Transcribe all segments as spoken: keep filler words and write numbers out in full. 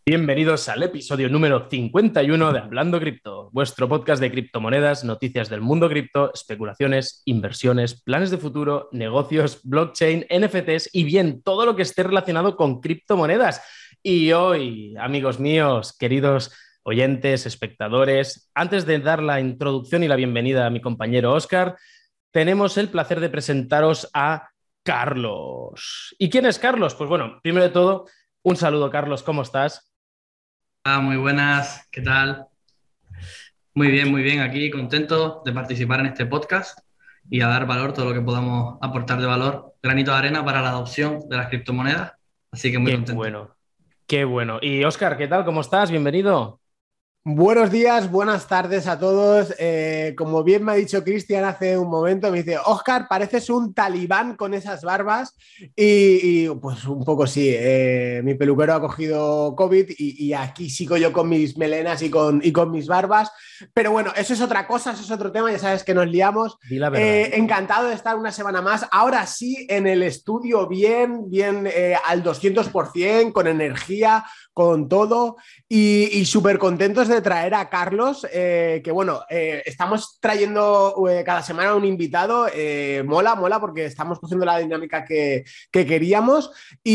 Bienvenidos al episodio número cincuenta y uno de Hablando Cripto, vuestro podcast de criptomonedas, noticias del mundo cripto, especulaciones, inversiones, planes de futuro, negocios, blockchain, N F Ts y bien, todo lo que esté relacionado con criptomonedas. Y hoy, amigos míos, queridos oyentes, espectadores, antes de dar la introducción y la bienvenida a mi compañero Óscar, tenemos el placer de presentaros a Carlos. ¿Y quién es Carlos? Pues bueno, primero de todo, un saludo, Carlos, ¿cómo estás? Ah, muy buenas, ¿qué tal? Muy bien, muy bien, aquí contento de participar en este podcast y a dar valor, todo lo que podamos aportar de valor, granito de arena para la adopción de las criptomonedas, así que muy Qué contento. bueno, qué bueno. Y Óscar, ¿qué tal? ¿Cómo estás? Bienvenido. Buenos días, buenas tardes a todos. Eh, como bien me ha dicho Cristian hace un momento, me dice, Óscar, pareces un talibán con esas barbas. Y, y, pues un poco sí, eh, mi peluquero ha cogido COVID y, y aquí sigo yo con mis melenas y con, y con mis barbas. Pero bueno, eso es otra cosa, eso es otro tema, ya sabes que nos liamos. Di la verdad. Eh, encantado de estar una semana más. Ahora sí, en el estudio, bien, bien eh, al doscientos por ciento, con energía, con todo. Y, y súper contentos de traer a Carlos, eh, que bueno, eh, estamos trayendo eh, cada semana un invitado, eh, mola, mola, porque estamos cogiendo la dinámica que, que, queríamos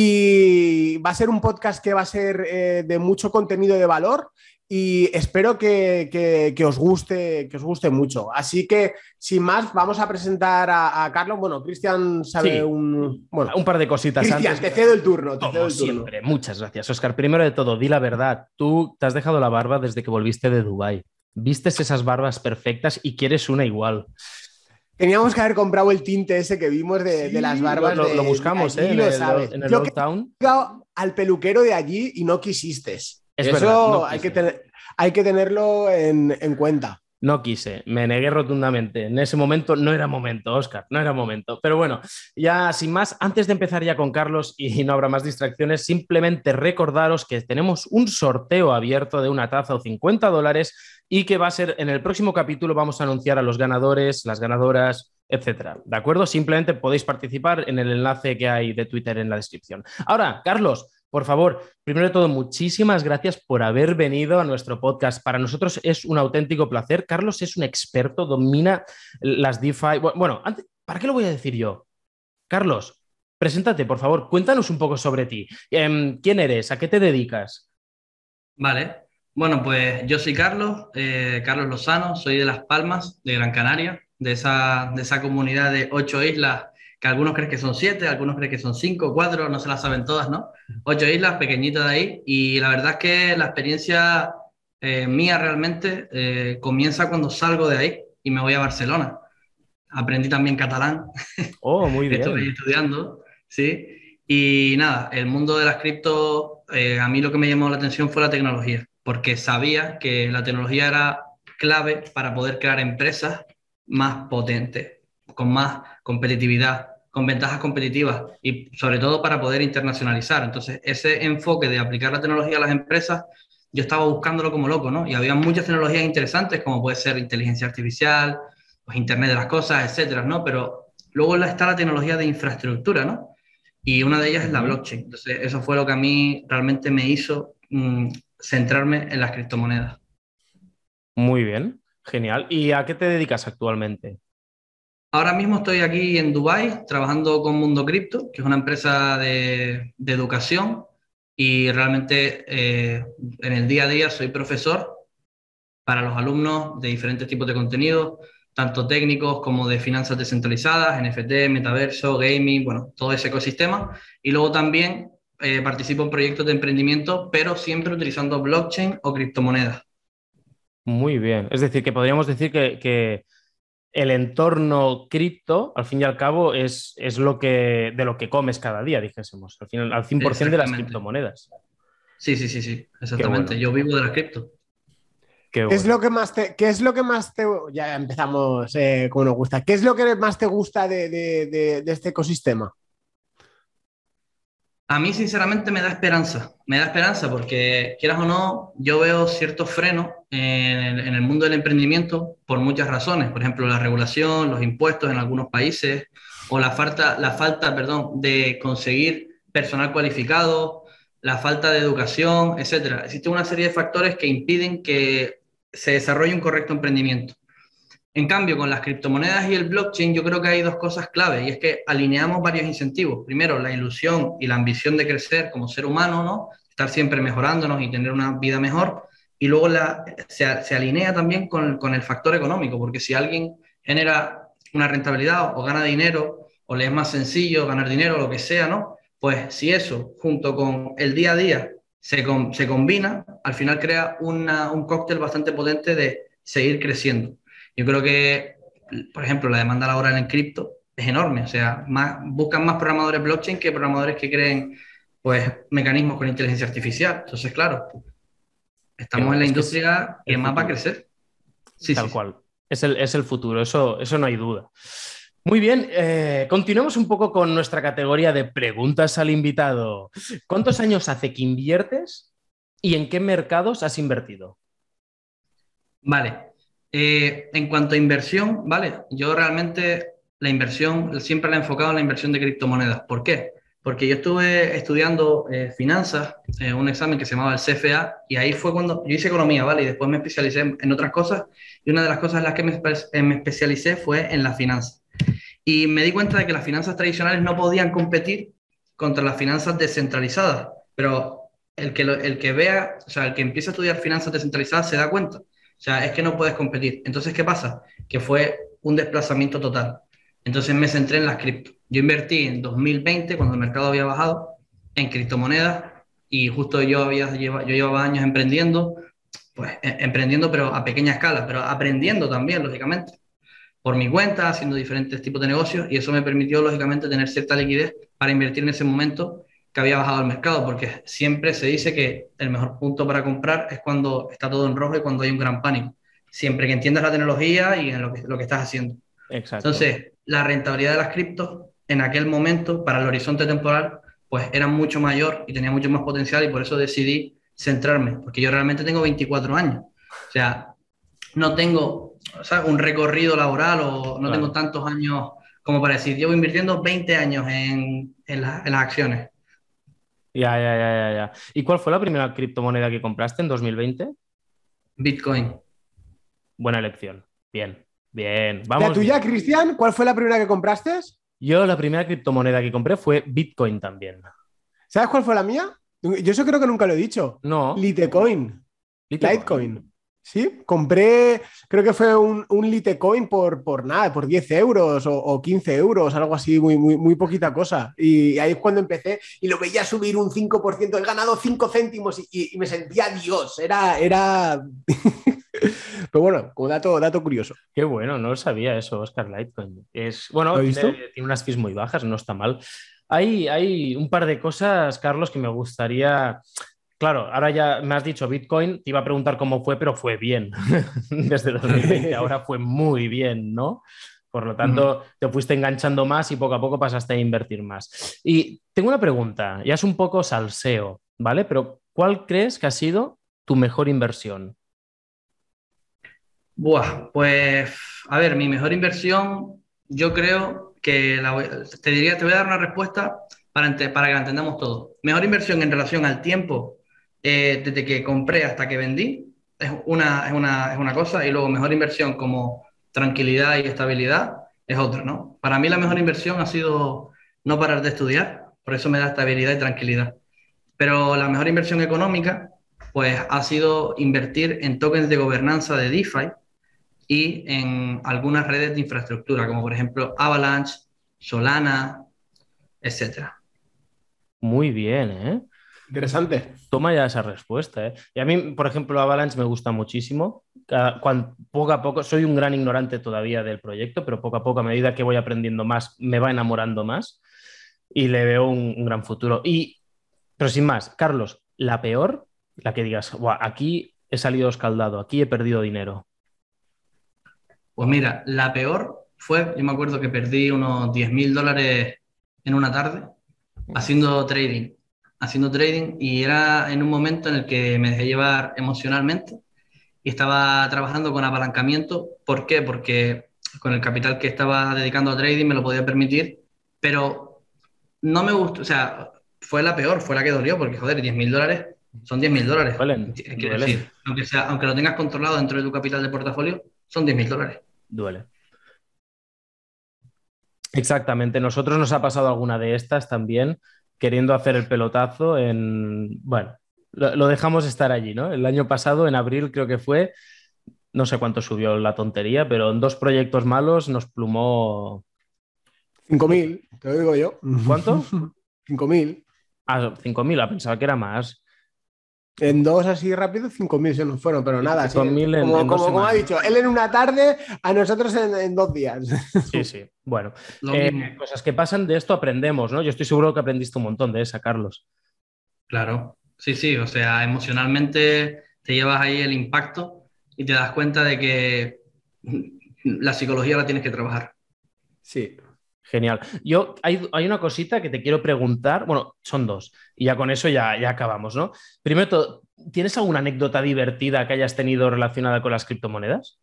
y va a ser un podcast que va a ser eh, de mucho contenido de valor y espero que, que, que, os guste, que os guste mucho. Así que, sin más, vamos a presentar a, a Carlos. Bueno, Cristian sabe Sí, un... Bueno, un par de cositas Cristian, antes. te cedo el turno, te cedo Como el turno. siempre, muchas gracias, Óscar. Primero de todo, di la verdad. Tú te has dejado la barba desde que volviste de Dubái. Vistes esas barbas perfectas y quieres una igual. Teníamos que haber comprado el tinte ese que vimos de, Sí, de las lo, barbas lo, de, lo de buscamos, allí, ¿eh? En lo el, sabes. en el Yo que Old Town. he ido al peluquero de allí y no quisiste. Es verdad, no Eso hay que, quise. tener, hay que tenerlo en, en cuenta. No quise, me negué rotundamente. En ese momento no era momento, Óscar, no era momento. Pero bueno, ya sin más, antes de empezar ya con Carlos y no habrá más distracciones, simplemente recordaros que tenemos un sorteo abierto de una taza o cincuenta dólares y que va a ser en el próximo capítulo, vamos a anunciar a los ganadores, las ganadoras, etcétera. ¿De acuerdo? Simplemente podéis participar en el enlace que hay de Twitter en la descripción. Ahora, Carlos, por favor, primero de todo, muchísimas gracias por haber venido a nuestro podcast. Para nosotros es un auténtico placer. Carlos es un experto, domina las DeFi. Bueno, antes, ¿para qué lo voy a decir yo? Carlos, preséntate, por favor. Cuéntanos un poco sobre ti. ¿Quién eres? ¿A qué te dedicas? Vale, bueno, pues yo soy Carlos, eh, Carlos Lozano, soy de Las Palmas, de Gran Canaria, de esa, de esa comunidad de ocho islas que algunos creen que son siete, algunos creen que son cinco, cuatro, no se las saben todas, ¿no? Ocho islas, pequeñitas de ahí, y la verdad es que la experiencia eh, mía realmente eh, comienza cuando salgo de ahí y me voy a Barcelona. Aprendí también catalán, Oh, muy estuve bien. estudiando, ¿sí? Y nada, el mundo de las cripto, eh, a mí lo que me llamó la atención fue la tecnología, porque sabía que la tecnología era clave para poder crear empresas más potentes, con más competitividad, con ventajas competitivas y sobre todo para poder internacionalizar. Entonces, ese enfoque de aplicar la tecnología a las empresas, yo estaba buscándolo como loco, ¿no? Y había muchas tecnologías interesantes, como puede ser inteligencia artificial, pues Internet de las cosas, etcétera, ¿no? Pero luego está la tecnología de infraestructura, ¿no? Y una de ellas es la Uh-huh. blockchain. Entonces, eso fue lo que a mí realmente me hizo mmm, centrarme en las criptomonedas. Muy bien, genial. ¿Y a qué te dedicas actualmente? Ahora mismo estoy aquí en Dubái trabajando con Mundo Cripto, que es una empresa de, de educación y realmente eh, en el día a día soy profesor para los alumnos de diferentes tipos de contenidos, tanto técnicos como de finanzas descentralizadas, N F T, metaverso, gaming, bueno, todo ese ecosistema. Y luego también eh, participo en proyectos de emprendimiento, pero siempre utilizando blockchain o criptomonedas. Muy bien. Es decir, que podríamos decir que, que el entorno cripto, al fin y al cabo, es, es lo que, de lo que comes cada día, dijésemos, al final, al cien por ciento de las Exactamente. criptomonedas. Sí, sí, sí, sí, Qué exactamente. bueno, Yo vivo de las cripto. qué ¿Qué es lo bueno. que más te, qué es lo que más te, ya empezamos eh, como nos gusta, ¿qué es lo que más te gusta de, de, de, de este ecosistema? A mí, sinceramente, me da esperanza. Me da esperanza porque, quieras o no, yo veo ciertos frenos en el, en el mundo del emprendimiento por muchas razones. Por ejemplo, la regulación, los impuestos en algunos países o la falta, la falta, perdón, de conseguir personal cualificado. la falta de educación, etcétera. Existe una serie de factores que impiden que se desarrolle un correcto emprendimiento. En cambio, con las criptomonedas y el blockchain, yo creo que hay dos cosas clave, y es que alineamos varios incentivos. Primero, la ilusión y la ambición de crecer como ser humano, ¿no? Estar siempre mejorándonos y tener una vida mejor. Y luego la, se, se alinea también con, con el factor económico, porque si alguien genera una rentabilidad o gana dinero, o le es más sencillo ganar dinero, lo que sea, ¿no? Pues si eso, junto con el día a día, se, com, se combina, al final crea una, un cóctel bastante potente de seguir creciendo. Yo creo que, por ejemplo, la demanda laboral en cripto es enorme. O sea, más, buscan más programadores blockchain que programadores que creen pues, mecanismos con inteligencia artificial. Entonces, claro, estamos en la Es que industria que más va a crecer. Sí, Tal sí, sí. cual. Es el, es el futuro, eso, eso no hay duda. Muy bien, eh, continuemos un poco con nuestra categoría de preguntas al invitado. ¿Cuántos años hace que inviertes y en qué mercados has invertido? Vale. Eh, en cuanto a inversión, vale, yo realmente la inversión siempre la he enfocado en la inversión de criptomonedas. ¿Por qué? Porque yo estuve estudiando eh, finanzas, eh, un examen que se llamaba el C F A, y ahí fue cuando yo hice economía, ¿vale? Y después me especialicé en, en otras cosas, y una de las cosas en las que me, espe- me especialicé fue en las finanzas. Y me di cuenta de que las finanzas tradicionales no podían competir contra las finanzas descentralizadas, pero el que, lo, el que vea, o sea, el que empieza a estudiar finanzas descentralizadas se da cuenta. O sea, es que no puedes competir. Entonces, ¿qué pasa? Que fue un desplazamiento total. Entonces me centré en las cripto. Yo invertí en dos mil veinte, cuando el mercado había bajado, en criptomonedas, y justo yo, había, yo llevaba años emprendiendo, pues eh, emprendiendo pero a pequeña escala, pero aprendiendo también, lógicamente, por mi cuenta, haciendo diferentes tipos de negocios, y eso me permitió, lógicamente, tener cierta liquidez para invertir en ese momento que había bajado el mercado, porque siempre se dice que el mejor punto para comprar es cuando está todo en rojo y cuando hay un gran pánico, siempre que entiendas la tecnología y en lo que, lo que estás haciendo. Exacto. Entonces, la rentabilidad de las criptos en aquel momento, para el horizonte temporal, pues era mucho mayor y tenía mucho más potencial, y por eso decidí centrarme, porque yo realmente tengo veinticuatro años. O sea, no tengo, o sea, un recorrido laboral, o no tengo Claro. tantos años como para decir, llevo invirtiendo veinte años en, en, la, en las acciones. Ya, ya, ya, ya, ya. ¿Y cuál fue la primera criptomoneda que compraste en dos mil veinte? Bitcoin. Buena elección. Bien, bien. ¿La Vamos tuya, bien. Cristian? ¿Cuál fue la primera que compraste? Yo la primera criptomoneda que compré fue Bitcoin también. ¿Sabes cuál fue la mía? Yo eso creo que nunca lo he dicho. No, Litecoin. Litecoin. Litecoin. Sí, compré, creo que fue un, un Litecoin por, por nada, por diez euros o, o quince euros, algo así, muy, muy, muy poquita cosa. Y ahí es cuando empecé y lo veía subir un cinco por ciento, he ganado cinco céntimos y, y, y me sentía Dios, era... era... Pero bueno, como dato, dato curioso. Qué bueno, no lo sabía eso, Oscar Litecoin. Es, ¿Lo bueno, has tiene, visto? tiene unas fees muy bajas, no está mal. Hay, hay un par de cosas, Carlos, que me gustaría. Claro, ahora ya me has dicho Bitcoin, te iba a preguntar cómo fue, pero fue bien. Desde dos mil veinte, ahora fue muy bien, ¿no? Por lo Ujú. tanto, te fuiste enganchando más y poco a poco pasaste a invertir más. Y tengo una pregunta, ya es un poco salseo, ¿vale? Pero ¿cuál crees que ha sido tu mejor inversión? Buah, pues, a ver, mi mejor inversión, yo creo que la voy- te diría, te voy a dar una respuesta para, ente- para que la entendamos todos. Mejor inversión en relación al tiempo, eh, desde que compré hasta que vendí, es una, es una, es una cosa, y luego mejor inversión como tranquilidad y estabilidad es otra, ¿no? Para mí la mejor inversión ha sido no parar de estudiar, por eso me da estabilidad y tranquilidad. Pero la mejor inversión económica, pues, ha sido invertir en tokens de gobernanza de DeFi y en algunas redes de infraestructura, como por ejemplo Avalanche, Solana, etcétera. Muy bien, ¿eh? Interesante. Toma ya esa respuesta, ¿eh? Y a mí, por ejemplo, Avalanche me gusta muchísimo. Cada- cuan- poco a poco, soy un gran ignorante todavía del proyecto, pero poco a poco, a medida que voy aprendiendo más, me va enamorando más y le veo un, un gran futuro. Y, pero sin más, Carlos, la peor, la que digas: "Buah, aquí he salido escaldado, aquí he perdido dinero". Pues mira, la peor fue, yo me acuerdo que perdí unos diez mil dólares en una tarde haciendo trading, haciendo trading, y era en un momento en el que me dejé llevar emocionalmente y estaba trabajando con apalancamiento. ¿Por qué? Porque con el capital que estaba dedicando a trading me lo podía permitir, pero no me gustó, o sea, fue la peor, fue la que dolió, porque joder, diez mil dólares son diez mil dólares. Duelen, Quiero duelen. decir, aunque, sea, aunque lo tengas controlado dentro de tu capital de portafolio, son diez mil dólares. Duele. Exactamente. Nosotros nos ha pasado alguna de estas también, queriendo hacer el pelotazo en... Bueno, lo, lo dejamos estar allí, ¿no? El año pasado, en abril creo que fue, no sé cuánto subió la tontería, pero en dos proyectos malos nos plumó... cinco mil, te lo digo yo. ¿Cuánto? cinco mil. Ah, cinco mil, pensaba que era más. En dos así rápido, cinco mil se nos fueron, pero nada, sí, cinco mil en, como, en dos como, como ha semanas. dicho, él en una tarde, a nosotros en, en dos días. Sí, sí. Bueno, Lo eh, mismo. cosas que pasan, de esto aprendemos, ¿no? Yo estoy seguro que aprendiste un montón de esa, Carlos. Claro, sí, sí, o sea, emocionalmente te llevas ahí el impacto y te das cuenta de que la psicología la tienes que trabajar. Sí. Genial. Yo, hay, hay una cosita que te quiero preguntar, bueno, son dos, y ya con eso ya, ya acabamos, ¿no? Primero, todo, ¿tienes alguna anécdota divertida que hayas tenido relacionada con las criptomonedas?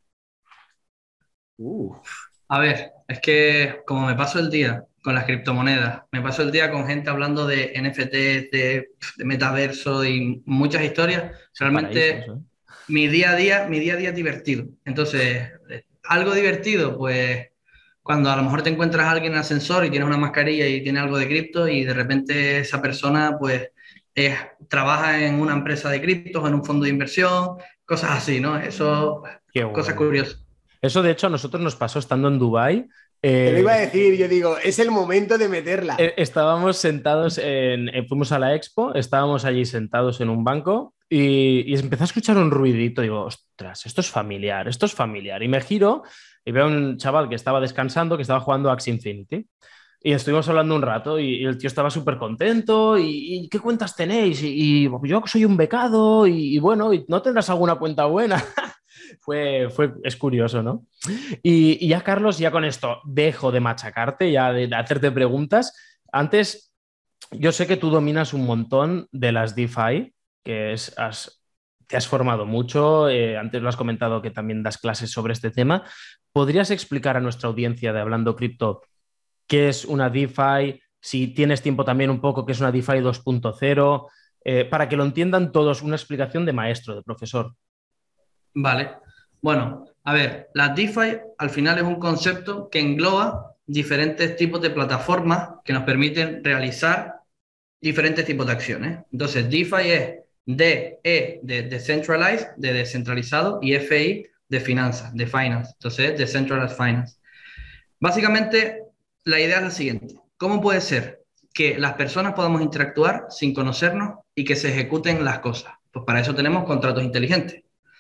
Uh. A ver, es que como me paso el día con las criptomonedas, me paso el día con gente hablando de N F T, de, de metaverso y muchas historias, Son paraísos, realmente ¿eh? mi día a día, mi día a día es divertido. Entonces, eh, algo divertido, pues cuando a lo mejor te encuentras a alguien en el ascensor y tienes una mascarilla y tiene algo de cripto y de repente esa persona pues es- trabaja en una empresa de criptos, en un fondo de inversión, cosas así, ¿no? Eso, Qué cosas bueno. curiosas. Eso, de hecho, a nosotros nos pasó estando en Dubái. Te lo iba a Eh, decir, yo digo, es el momento de meterla. eh, estábamos sentados en, eh, fuimos a la expo, estábamos allí sentados en un banco y, y empecé a escuchar un ruidito. Digo, ostras, esto es familiar, esto es familiar. Y me giro y veo a un chaval que estaba descansando, que estaba jugando Axie Infinity. Y estuvimos hablando un rato y, y el tío estaba súper contento. Y, y, ¿qué cuentas tenéis? Y, y yo soy un becado y, y bueno, ¿y no tendrás alguna cuenta buena? fue, fue, es curioso, ¿no? Y, y ya, Carlos, ya con esto dejo de machacarte, ya de, de hacerte preguntas. Antes, yo sé que tú dominas un montón de las DeFi, que es, has, te has formado mucho, eh, antes lo has comentado que también das clases sobre este tema. ¿Podrías explicar a nuestra audiencia de Hablando Cripto qué es una DeFi? Si tienes tiempo también un poco, qué es una DeFi dos punto cero, eh, para que lo entiendan todos, una explicación de maestro, de profesor. Vale. Bueno, a ver, la DeFi al final es un concepto que engloba diferentes tipos de plataformas que nos permiten realizar diferentes tipos de acciones. Entonces, DeFi es D, E de Decentralized, de descentralizado, y F I de finanzas, de finance. Entonces, Decentralized Finance. Básicamente, la idea es la siguiente. ¿Cómo puede ser que las personas podamos interactuar sin conocernos y que se ejecuten las cosas? Pues para eso tenemos contratos inteligentes.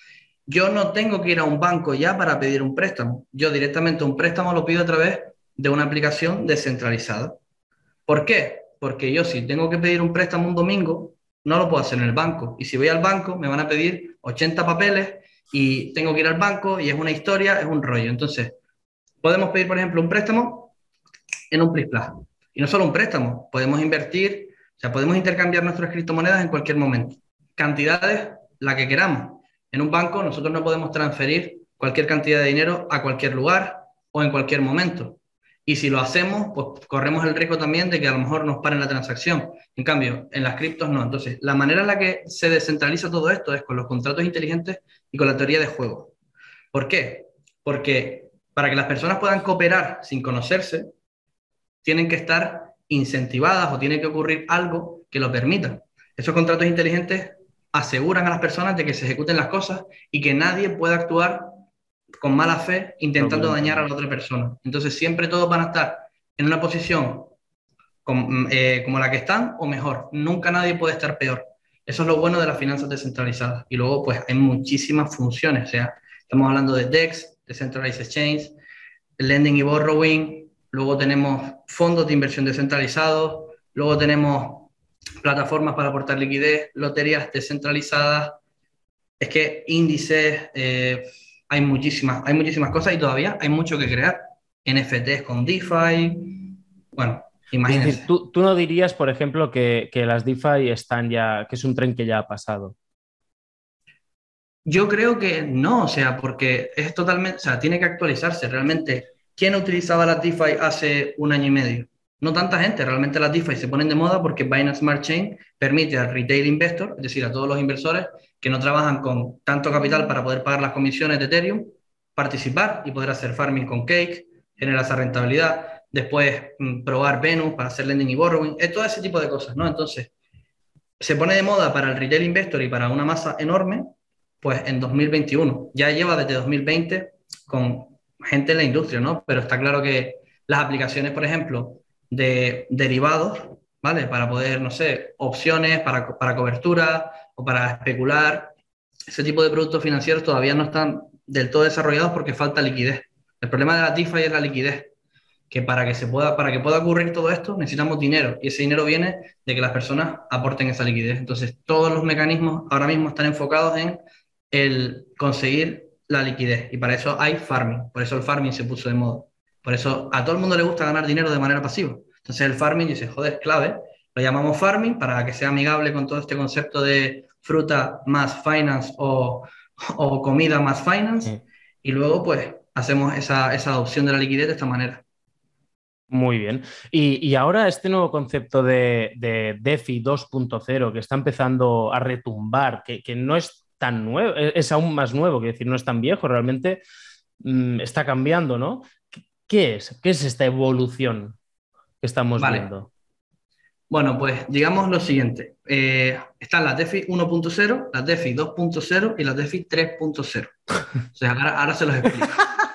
Yo no tengo que ir a un banco ya para pedir un préstamo. Yo directamente un préstamo lo pido a través de una aplicación descentralizada. ¿Por qué? Porque yo si tengo que pedir un préstamo un domingo, no lo puedo hacer en el banco. Y si voy al banco, me van a pedir ochenta papeles y tengo que ir al banco y es una historia, es un rollo. Entonces, podemos pedir, por ejemplo, un préstamo en un PlisPlas. Y no solo un préstamo, podemos invertir, o sea, podemos intercambiar nuestras criptomonedas en cualquier momento. Cantidades, la que queramos. En un banco nosotros no podemos transferir cualquier cantidad de dinero a cualquier lugar o en cualquier momento. Y si lo hacemos, pues corremos el riesgo también de que a lo mejor nos paren la transacción. En cambio, en las criptos no. Entonces, la manera en la que se descentraliza todo esto es con los contratos inteligentes y con la teoría de juego. ¿Por qué? Porque para que las personas puedan cooperar sin conocerse, tienen que estar incentivadas o tiene que ocurrir algo que lo permita. Esos contratos inteligentes aseguran a las personas de que se ejecuten las cosas y que nadie pueda actuar con mala fe intentando dañar a la otra persona. Entonces siempre todos van a estar en una posición como, eh, como la que están o mejor. Nunca nadie puede estar peor. Eso es lo bueno de las finanzas descentralizadas. Y luego pues hay muchísimas funciones. O sea, estamos hablando de D E X, Decentralized Exchange, lending y borrowing. Luego tenemos fondos de inversión descentralizados. Luego tenemos plataformas para aportar liquidez, loterías descentralizadas. Es que índices, eh, hay muchísimas, hay muchísimas cosas y todavía hay mucho que crear. N F Ts con DeFi, bueno, Es imagínense. decir, tú, tú no dirías, por ejemplo, que, que las DeFi están ya, que es un tren que ya ha pasado. Yo creo que no, o sea, porque es totalmente, o sea, tiene que actualizarse realmente. ¿Quién utilizaba las DeFi hace un año y medio? no tanta gente, realmente las DeFi se ponen de moda porque Binance Smart Chain permite al retail investor, es decir, a todos los inversores que no trabajan con tanto capital para poder pagar las comisiones de Ethereum, participar y poder hacer farming con Cake, generar esa rentabilidad, después mmm, probar Venus para hacer lending y borrowing, es todo ese tipo de cosas, ¿no? Entonces, se pone de moda para el retail investor y para una masa enorme, pues en dos mil veintiuno. Ya lleva desde dos mil veinte con gente en la industria, ¿no? Pero está claro que las aplicaciones, por ejemplo, de derivados, ¿vale? Para poder, no sé, opciones para, para cobertura o para especular, ese tipo de productos financieros todavía no están del todo desarrollados porque falta liquidez. El problema de la DeFi es la liquidez, que para que, se pueda, para que pueda ocurrir todo esto necesitamos dinero, y ese dinero viene de que las personas aporten esa liquidez. Entonces, todos los mecanismos ahora mismo están enfocados en el conseguir la liquidez, y para eso hay farming, por eso el farming se puso de moda. Por eso a todo el mundo le gusta ganar dinero de manera pasiva. Entonces el farming dice, joder, es clave, lo llamamos farming para que sea amigable con todo este concepto de fruta más finance o, o comida más finance, sí. Y luego pues hacemos esa, esa adopción de la liquidez de esta manera. Muy bien. Y, y ahora este nuevo concepto de, de DeFi dos punto cero que está empezando a retumbar, que, que no es tan nuevo, es aún más nuevo, que decir, no es tan viejo, realmente mmm, está cambiando, ¿no? ¿Qué es? ¿Qué es esta evolución que estamos vale. viendo? Bueno, pues digamos lo siguiente. Eh, están las DeFi uno punto cero, las DeFi dos punto cero y las DeFi tres punto cero. O sea, ahora, ahora se los explico.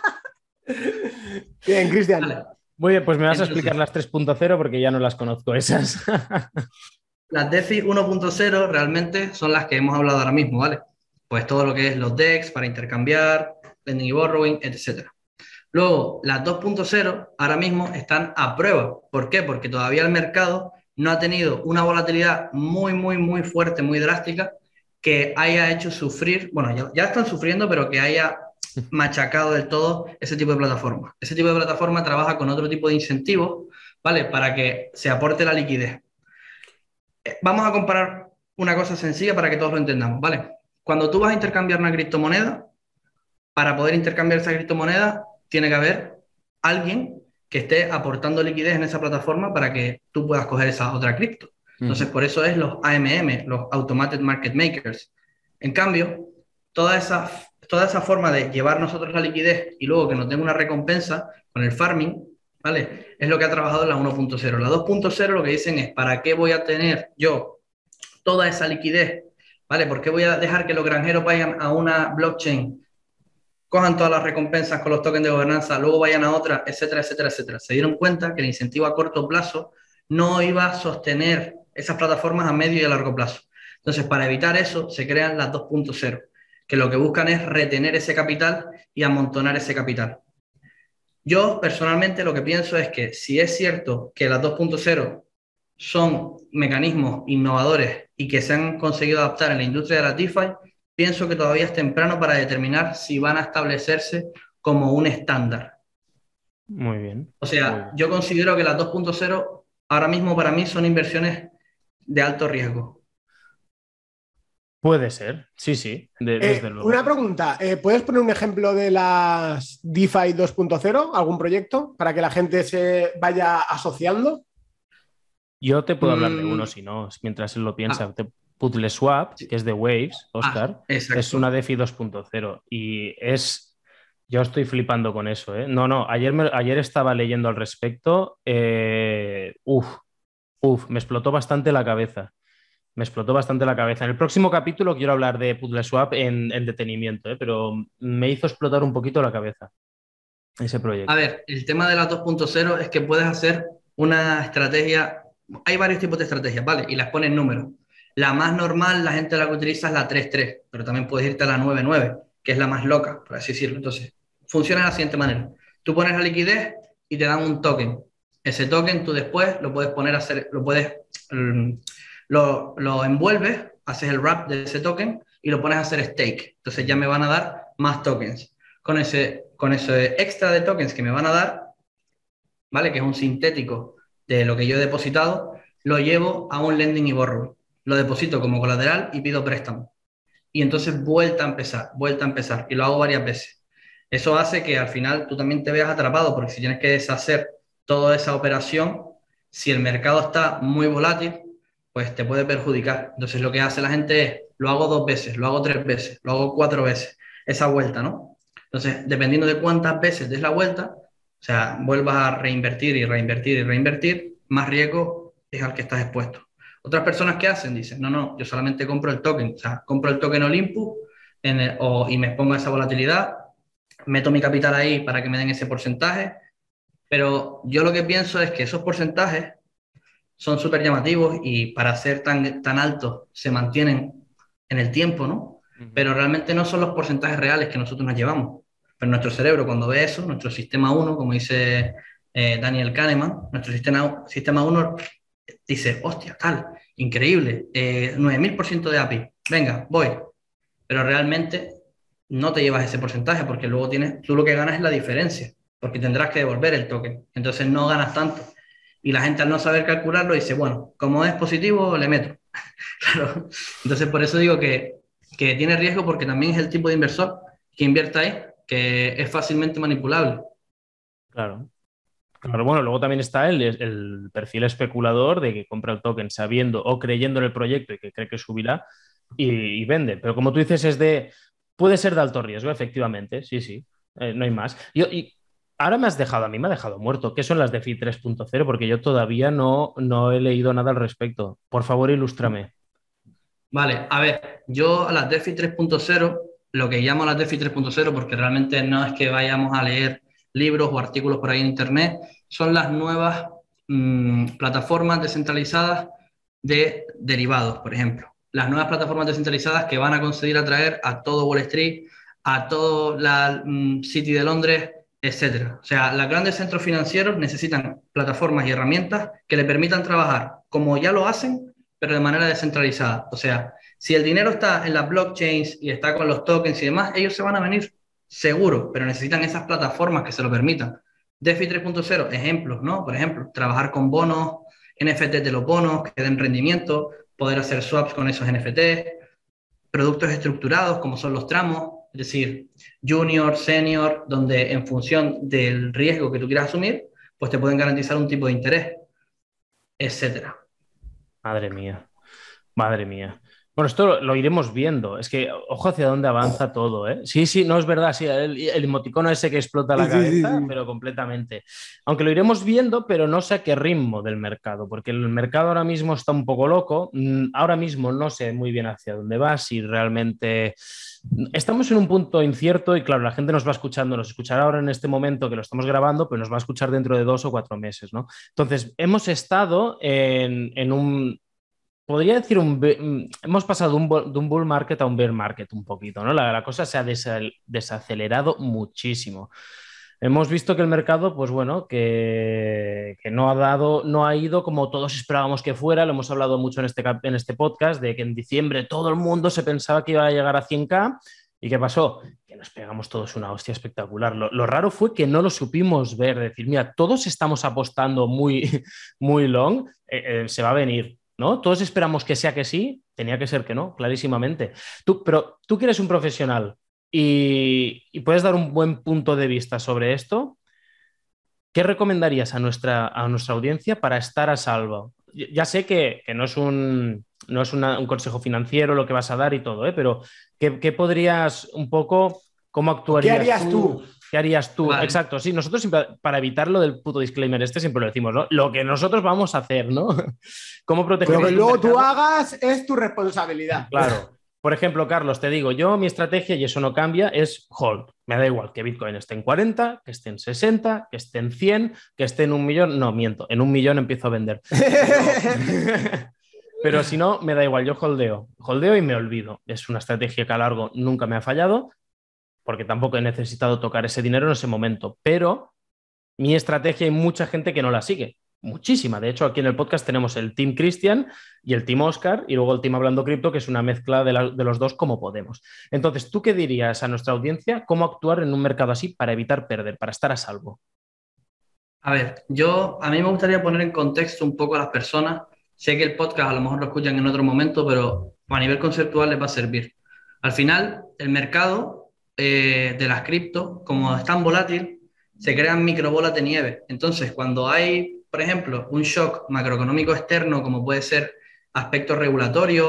Bien, Cristian. Vale. Muy bien, pues me vas Entonces, a explicar las tres punto cero porque ya no las conozco esas. Las DeFi uno punto cero realmente son las que hemos hablado ahora mismo, ¿vale? Pues todo lo que es los D E X para intercambiar, lending y borrowing, etcétera. Luego, las dos punto cero ahora mismo están a prueba. ¿Por qué? Porque todavía el mercado no ha tenido una volatilidad muy, muy, muy fuerte, muy drástica, que haya hecho sufrir, bueno, ya, ya están sufriendo, pero que haya machacado del todo ese tipo de plataforma. Ese tipo de plataforma trabaja con otro tipo de incentivos, ¿vale? Para que se aporte la liquidez. Vamos a comparar una cosa sencilla para que todos lo entendamos, ¿vale? Cuando tú vas a intercambiar una criptomoneda, para poder intercambiar esa criptomoneda, tiene que haber alguien que esté aportando liquidez en esa plataforma para que tú puedas coger esa otra cripto. Entonces, uh-huh. por eso es los A M M, los Automated Market Makers. En cambio, toda esa, toda esa forma de llevar nosotros la liquidez y luego que nos den una recompensa con el farming, ¿vale? Es lo que ha trabajado en la uno punto cero. La dos punto cero lo que dicen es, ¿para qué voy a tener yo toda esa liquidez? ¿Vale? ¿Por qué voy a dejar que los granjeros vayan a una blockchain, cojan todas las recompensas con los tokens de gobernanza, luego vayan a otra, etcétera, etcétera, etcétera? Se dieron cuenta que el incentivo a corto plazo no iba a sostener esas plataformas a medio y a largo plazo. Entonces, para evitar eso, se crean las dos punto cero, que lo que buscan es retener ese capital y amontonar ese capital. Yo, personalmente, lo que pienso es que si es cierto que las dos punto cero son mecanismos innovadores y que se han conseguido adaptar en la industria de la DeFi, pienso que todavía es temprano para determinar si van a establecerse como un estándar. Muy bien. O sea, bien. Yo considero que las dos punto cero ahora mismo para mí son inversiones de alto riesgo. Puede ser, sí, sí, de, eh, desde luego. Una pregunta, eh, ¿puedes poner un ejemplo de las DeFi dos punto cero, algún proyecto, para que la gente se vaya asociando? Yo te puedo mm. hablar de uno, si no, mientras él lo piensa. Ah. PuddleSwap, que es de Waves, Oscar, ah, es una DeFi dos punto cero y es... Yo estoy flipando con eso, ¿eh? No, no, ayer, me, ayer estaba leyendo al respecto, eh, uf, uf, me explotó bastante la cabeza. Me explotó bastante la cabeza. En el próximo capítulo quiero hablar de PuddleSwap en, en detenimiento, ¿eh? Pero me hizo explotar un poquito la cabeza ese proyecto. A ver, el tema de la dos punto cero es que puedes hacer una estrategia, hay varios tipos de estrategias, ¿vale? Y las pones números. La más normal, la gente la que utiliza es la tres tres, pero también puedes irte a la nueve nueve, que es la más loca, por así decirlo. Entonces, funciona de la siguiente manera. Tú pones la liquidez y te dan un token. Ese token tú después lo puedes poner a hacer, lo puedes... Um, Lo, lo envuelves, haces el wrap de ese token y lo pones a hacer stake. Entonces ya me van a dar más tokens. Con ese, con ese extra de tokens que me van a dar, ¿vale? Que es un sintético de lo que yo he depositado, lo llevo a un lending y borrow. Lo deposito como colateral y pido préstamo. Y entonces vuelta a empezar, vuelta a empezar. Y lo hago varias veces. Eso hace que al final tú también te veas atrapado, porque si tienes que deshacer toda esa operación, si el mercado está muy volátil, pues te puede perjudicar. Entonces lo que hace la gente es, lo hago dos veces, lo hago tres veces, lo hago cuatro veces, esa vuelta, ¿no? Entonces, dependiendo de cuántas veces des la vuelta, o sea, vuelvas a reinvertir y reinvertir y reinvertir, más riesgo es al que estás expuesto. Otras personas que hacen, dicen, no, no, yo solamente compro el token, o sea, compro el token Olympus en el, o, y me expongo a esa volatilidad, meto mi capital ahí para que me den ese porcentaje, pero yo lo que pienso es que esos porcentajes son súper llamativos y para ser tan, tan altos se mantienen en el tiempo, ¿no? Uh-huh. Pero realmente no son los porcentajes reales que nosotros nos llevamos. Pero nuestro cerebro, cuando ve eso, nuestro sistema uno, como dice eh, Daniel Kahneman, nuestro sistema, sistema uno dice, hostia, tal, increíble, eh, nueve mil por ciento de A P I, venga, voy. Pero realmente no te llevas ese porcentaje porque luego tienes, tú lo que ganas es la diferencia, porque tendrás que devolver el token. Entonces no ganas tanto. Y la gente al no saber calcularlo dice, bueno, como es positivo, le meto. Claro. Entonces por eso digo que, que tiene riesgo porque también es el tipo de inversor que invierte ahí, que es fácilmente manipulable. Claro. Claro, bueno, luego también está el, el perfil especulador de que compra el token sabiendo o creyendo en el proyecto y que cree que subirá y, y vende. Pero como tú dices, es de, puede ser de alto riesgo, efectivamente, sí, sí, eh, no hay más. Yo, y ahora me has dejado, a mí me ha dejado muerto. ¿Qué son las DeFi tres punto cero? Porque yo todavía no, no he leído nada al respecto. Por favor, ilústrame. Vale, a ver, yo a las DeFi tres punto cero, lo que llamo las DeFi tres punto cero, porque realmente no es que vayamos a leer libros o artículos por ahí en internet, son las nuevas mmm, plataformas descentralizadas de derivados, por ejemplo. Las nuevas plataformas descentralizadas que van a conseguir atraer a todo Wall Street, a toda la mmm, City de Londres, etcétera. O sea, los grandes centros financieros necesitan plataformas y herramientas que le permitan trabajar como ya lo hacen, pero de manera descentralizada. O sea, si el dinero está en las blockchains y está con los tokens y demás, ellos se van a venir seguro, pero necesitan esas plataformas que se lo permitan. DeFi tres punto cero, ejemplos, ¿no? Por ejemplo, trabajar con bonos, N F Ts de los bonos que den rendimiento, poder hacer swaps con esos N F Ts, productos estructurados como son los tramos, es decir, junior, senior, donde en función del riesgo que tú quieras asumir, pues te pueden garantizar un tipo de interés, etcétera. Madre mía, madre mía. Bueno, esto lo, lo iremos viendo. Es que, ojo hacia dónde avanza todo, ¿eh? Sí, sí, no es verdad. Sí, el, el emoticono ese que explota la sí, cabeza, sí, sí. pero completamente. Aunque lo iremos viendo, pero no sé a qué ritmo del mercado, porque el mercado ahora mismo está un poco loco. Ahora mismo no sé muy bien hacia dónde va, si realmente... Estamos en un punto incierto y, claro, la gente nos va escuchando, nos escuchará ahora en este momento que lo estamos grabando, pero nos va a escuchar dentro de dos o cuatro meses, ¿no? Entonces, hemos estado en, en un... Podría decir, un, hemos pasado un, de un bull market a un bear market un poquito, ¿no? La, la cosa se ha desal, desacelerado muchísimo. Hemos visto que el mercado, pues bueno, que, que no ha dado, no ha ido como todos esperábamos que fuera. Lo hemos hablado mucho en este, en este podcast, de que en diciembre todo el mundo se pensaba que iba a llegar a cien K. ¿Y qué pasó? Que nos pegamos todos una hostia espectacular. Lo, lo raro fue que no lo supimos ver, decir, mira, todos estamos apostando muy, muy long, eh, eh, se va a venir. ¿No? Todos esperamos que sea que sí, tenía que ser que no, clarísimamente. Tú, pero tú que eres un profesional y, y puedes dar un buen punto de vista sobre esto, ¿qué recomendarías a nuestra, a nuestra audiencia para estar a salvo? Ya sé que, que no es, un, no es una, un consejo financiero lo que vas a dar y todo, ¿eh? Pero ¿qué, qué podrías un poco, cómo actuarías? ¿Qué harías tú? tú? ¿Qué harías tú? Vale. Exacto, sí, nosotros siempre, para evitar lo del puto disclaimer este, siempre lo decimos, ¿no? Lo que nosotros vamos a hacer, ¿no? ¿Cómo proteger? Lo que luego tú hagas es tu responsabilidad. Claro. Por ejemplo, Carlos, te digo, yo mi estrategia, y eso no cambia, es hold. Me da igual que Bitcoin esté en cuarenta, que esté en sesenta, que esté en cien, que esté en un millón. No, miento, en un millón empiezo a vender. Pero, pero si no, me da igual, yo holdeo. Holdeo y me olvido. Es una estrategia que a largo nunca me ha fallado, porque tampoco he necesitado tocar ese dinero en ese momento, pero mi estrategia hay mucha gente que no la sigue, muchísima. De hecho, aquí en el podcast tenemos el Team Cristian y el Team Oscar y luego el Team Hablando Cripto, que es una mezcla de, la, de los dos como podemos. Entonces, ¿tú qué dirías a nuestra audiencia cómo actuar en un mercado así para evitar perder, para estar a salvo? A ver, yo a mí me gustaría poner en contexto un poco a las personas. Sé que el podcast a lo mejor lo escuchan en otro momento, pero a nivel conceptual les va a servir. Al final, el mercado Eh, de las cripto, como es tan volátil, se crean microbolas de nieve. Entonces, cuando hay por ejemplo, un shock macroeconómico externo, como puede ser aspectos regulatorios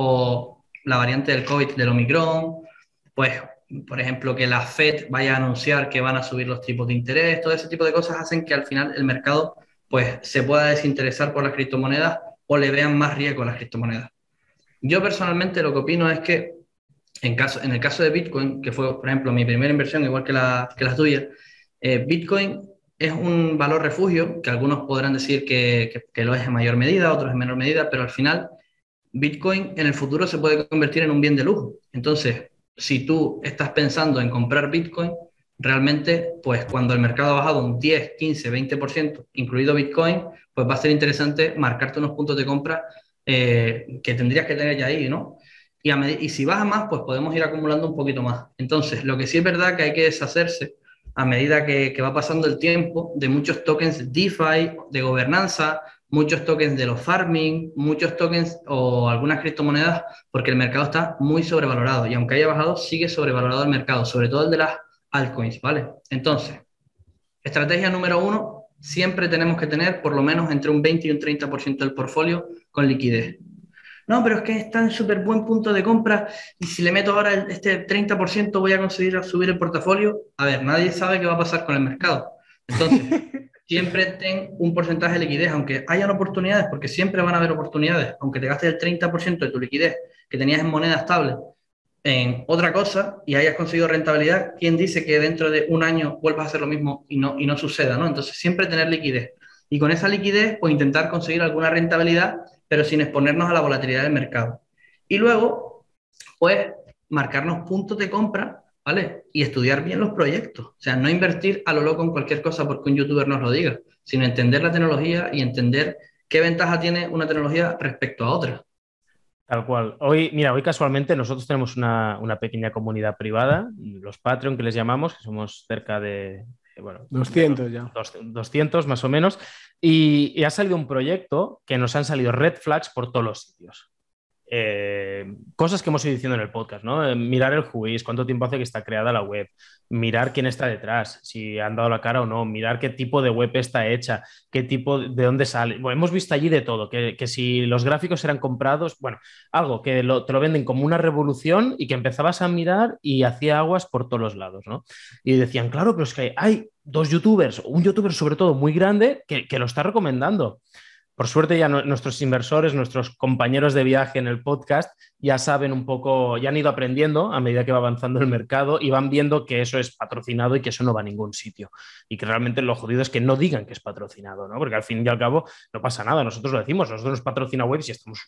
o la variante del COVID del Omicron, pues, por ejemplo, que la Fed vaya a anunciar que van a subir los tipos de interés, todo ese tipo de cosas hacen que al final el mercado pues, se pueda desinteresar por las criptomonedas o le vean más riesgo a las criptomonedas. Yo personalmente lo que opino es que en, caso, en el caso de Bitcoin, que fue, por ejemplo, mi primera inversión, igual que la, que la tuya, eh, Bitcoin es un valor refugio, que algunos podrán decir que, que, que lo es en mayor medida, otros en menor medida, pero al final Bitcoin en el futuro se puede convertir en un bien de lujo. Entonces, si tú estás pensando en comprar Bitcoin, realmente, pues cuando el mercado ha bajado un diez, quince, veinte por ciento, incluido Bitcoin, pues va a ser interesante marcarte unos puntos de compra eh, que tendrías que tener ya ahí, ¿no? Y, a y si baja más, pues podemos ir acumulando un poquito más. Entonces, lo que sí es verdad que hay que deshacerse a medida que, que va pasando el tiempo de muchos tokens DeFi, de gobernanza, muchos tokens de los farming, muchos tokens o algunas criptomonedas, porque el mercado está muy sobrevalorado y aunque haya bajado, sigue sobrevalorado el mercado, sobre todo el de las altcoins, ¿vale? Entonces, estrategia número uno, siempre tenemos que tener por lo menos entre un veinte y un treinta por ciento del portfolio con liquidez. No, pero es que está en súper buen punto de compra y si le meto ahora este treinta por ciento voy a conseguir subir el portafolio. A ver, nadie sabe qué va a pasar con el mercado. Entonces, siempre ten un porcentaje de liquidez, aunque hayan oportunidades, porque siempre van a haber oportunidades, aunque te gastes el treinta por ciento de tu liquidez que tenías en moneda estable en otra cosa y hayas conseguido rentabilidad, ¿quién dice que dentro de un año vuelvas a hacer lo mismo y no, y no suceda, ¿no? Entonces, siempre tener liquidez. Y con esa liquidez, pues intentar conseguir alguna rentabilidad, pero sin exponernos a la volatilidad del mercado. Y luego, pues, marcarnos puntos de compra, ¿vale? Y estudiar bien los proyectos. O sea, no invertir a lo loco en cualquier cosa porque un youtuber nos lo diga, sino entender la tecnología y entender qué ventaja tiene una tecnología respecto a otra. Tal cual. Hoy, mira, hoy casualmente nosotros tenemos una, una pequeña comunidad privada, los Patreon que les llamamos, que somos cerca de, bueno, doscientos ya. doscientos más o menos, y, y ha salido un proyecto que nos han salido red flags por todos los sitios. Eh, cosas que hemos ido diciendo en el podcast, ¿no? Eh, mirar el juiz, cuánto tiempo hace que está creada la web, mirar quién está detrás, si han dado la cara o no, mirar qué tipo de web está hecha, qué tipo, de dónde sale. Bueno, hemos visto allí de todo, que, que si los gráficos eran comprados, bueno, algo que lo, te lo venden como una revolución y que empezabas a mirar y hacía aguas por todos los lados, ¿no? Y decían, claro, pero es que hay, hay dos youtubers, un youtuber sobre todo muy grande que, que lo está recomendando. Por suerte ya no, nuestros inversores, nuestros compañeros de viaje en el podcast ya saben un poco, ya han ido aprendiendo a medida que va avanzando el mercado y van viendo que eso es patrocinado y que eso no va a ningún sitio. Y que realmente lo jodido es que no digan que es patrocinado, ¿no? Porque al fin y al cabo no pasa nada, nosotros lo decimos, nosotros nos patrocina Waves y estamos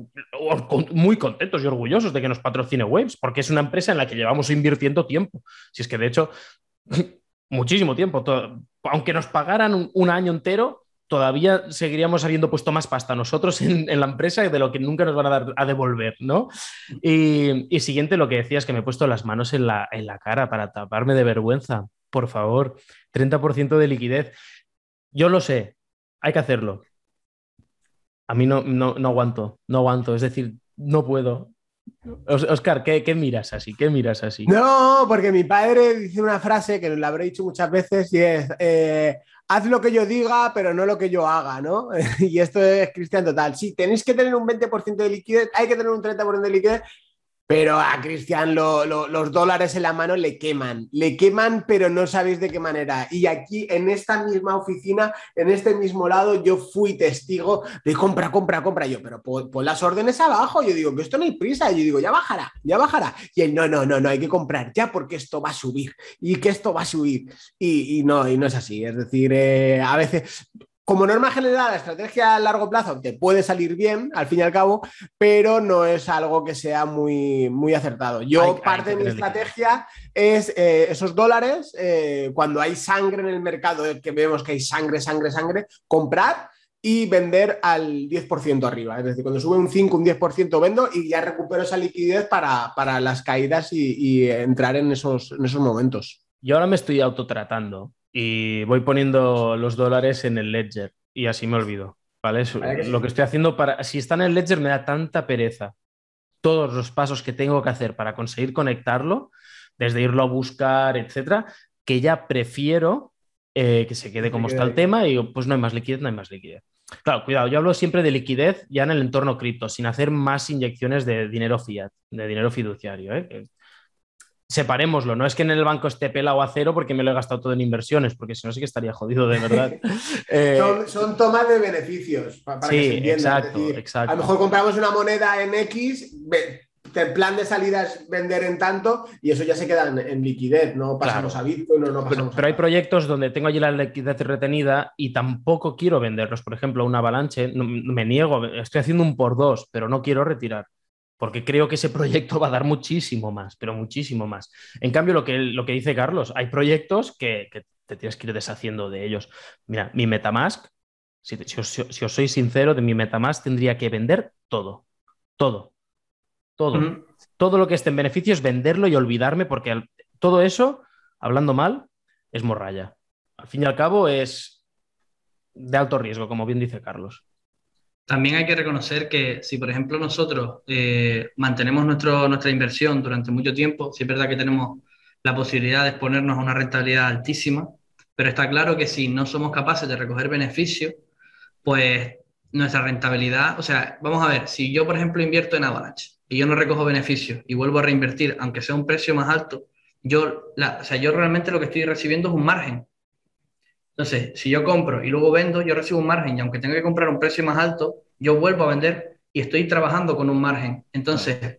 muy contentos y orgullosos de que nos patrocine Waves, porque es una empresa en la que llevamos invirtiendo tiempo. Si es que de hecho, muchísimo tiempo, todo, aunque nos pagaran un, un año entero, todavía seguiríamos habiendo puesto más pasta nosotros en, en la empresa de lo que nunca nos van a dar a devolver, ¿no? Y, y siguiente, lo que decías, que me he puesto las manos en la, en la cara para taparme de vergüenza. Por favor, treinta por ciento de liquidez. Yo lo sé, hay que hacerlo. A mí no, no, no aguanto, no aguanto, es decir, no puedo. Óscar, ¿qué, ¿qué miras así? ¿Qué miras así? No, porque mi padre dice una frase que la habré dicho muchas veces y es, eh, haz lo que yo diga, pero no lo que yo haga, ¿no? Y esto es Cristian total. Sí, tenéis que tener un veinte por ciento de liquidez, hay que tener un treinta por ciento de liquidez, pero a Cristian lo, lo, los dólares en la mano le queman, le queman, pero no sabéis de qué manera. Y aquí, en esta misma oficina, en este mismo lado, yo fui testigo de compra, compra, compra. Yo, pero pon, pon las órdenes abajo. Yo digo, que esto no hay prisa. Yo digo, ya bajará, ya bajará. Y él, no, no, no, no, hay que comprar ya porque esto va a subir y que esto va a subir. Y, y no, y no es así. Es decir, eh, a veces... Como norma general, la estrategia a largo plazo te puede salir bien, al fin y al cabo, pero no es algo que sea muy, muy acertado. Yo, hay, parte hay de mi estrategia es eh, esos dólares, eh, cuando hay sangre en el mercado, que vemos que hay sangre, sangre, sangre, comprar y vender al diez por ciento arriba. Es decir, cuando sube un cinco, un diez por ciento vendo y ya recupero esa liquidez para, para las caídas y, y entrar en esos, en esos momentos. Yo ahora me estoy autotratando y voy poniendo los dólares en el Ledger y así me olvido, ¿vale? Que lo que estoy haciendo para... Si está en el Ledger me da tanta pereza todos los pasos que tengo que hacer para conseguir conectarlo, desde irlo a buscar, etcétera, que ya prefiero eh, que se quede como está el tema y pues no hay más liquidez, no hay más liquidez. Claro, cuidado, yo hablo siempre de liquidez ya en el entorno cripto, sin hacer más inyecciones de dinero fiat, de dinero fiduciario, ¿eh? Separémoslo, no es que en el banco esté pelado a cero porque me lo he gastado todo en inversiones, porque si no sí que estaría jodido de verdad. eh, son, son tomas de beneficios, para, para sí, que se entienda. Exacto, es decir, exacto. A lo mejor compramos una moneda en X, el plan de salida es vender en tanto y eso ya se queda en, en liquidez, no pasamos claro. a Bitcoin o no pasamos Pero, a... pero hay proyectos donde tengo allí la liquidez retenida y tampoco quiero venderlos. Por ejemplo, un Avalanche, no, me niego, estoy haciendo un por dos, pero no quiero retirar. Porque creo que ese proyecto va a dar muchísimo más, pero muchísimo más. En cambio, lo que, lo que dice Carlos, hay proyectos que, que te tienes que ir deshaciendo de ellos. Mira, mi MetaMask, si, si, os, si os soy sincero, de mi MetaMask tendría que vender todo, todo, todo. Uh-huh. Todo lo que esté en beneficios, venderlo y olvidarme, porque al, todo eso, hablando mal, es morralla. Al fin y al cabo es de alto riesgo, como bien dice Carlos. También hay que reconocer que si, por ejemplo, nosotros eh, mantenemos nuestro, nuestra inversión durante mucho tiempo, sí es verdad que tenemos la posibilidad de exponernos a una rentabilidad altísima, pero está claro que si no somos capaces de recoger beneficios, pues nuestra rentabilidad, o sea, vamos a ver, si yo, por ejemplo, invierto en Avalanche y yo no recojo beneficios y vuelvo a reinvertir, aunque sea un precio más alto, yo, la, o sea, yo realmente lo que estoy recibiendo es un margen. Entonces, si yo compro y luego vendo, yo recibo un margen y aunque tenga que comprar un precio más alto, yo vuelvo a vender y estoy trabajando con un margen. Entonces,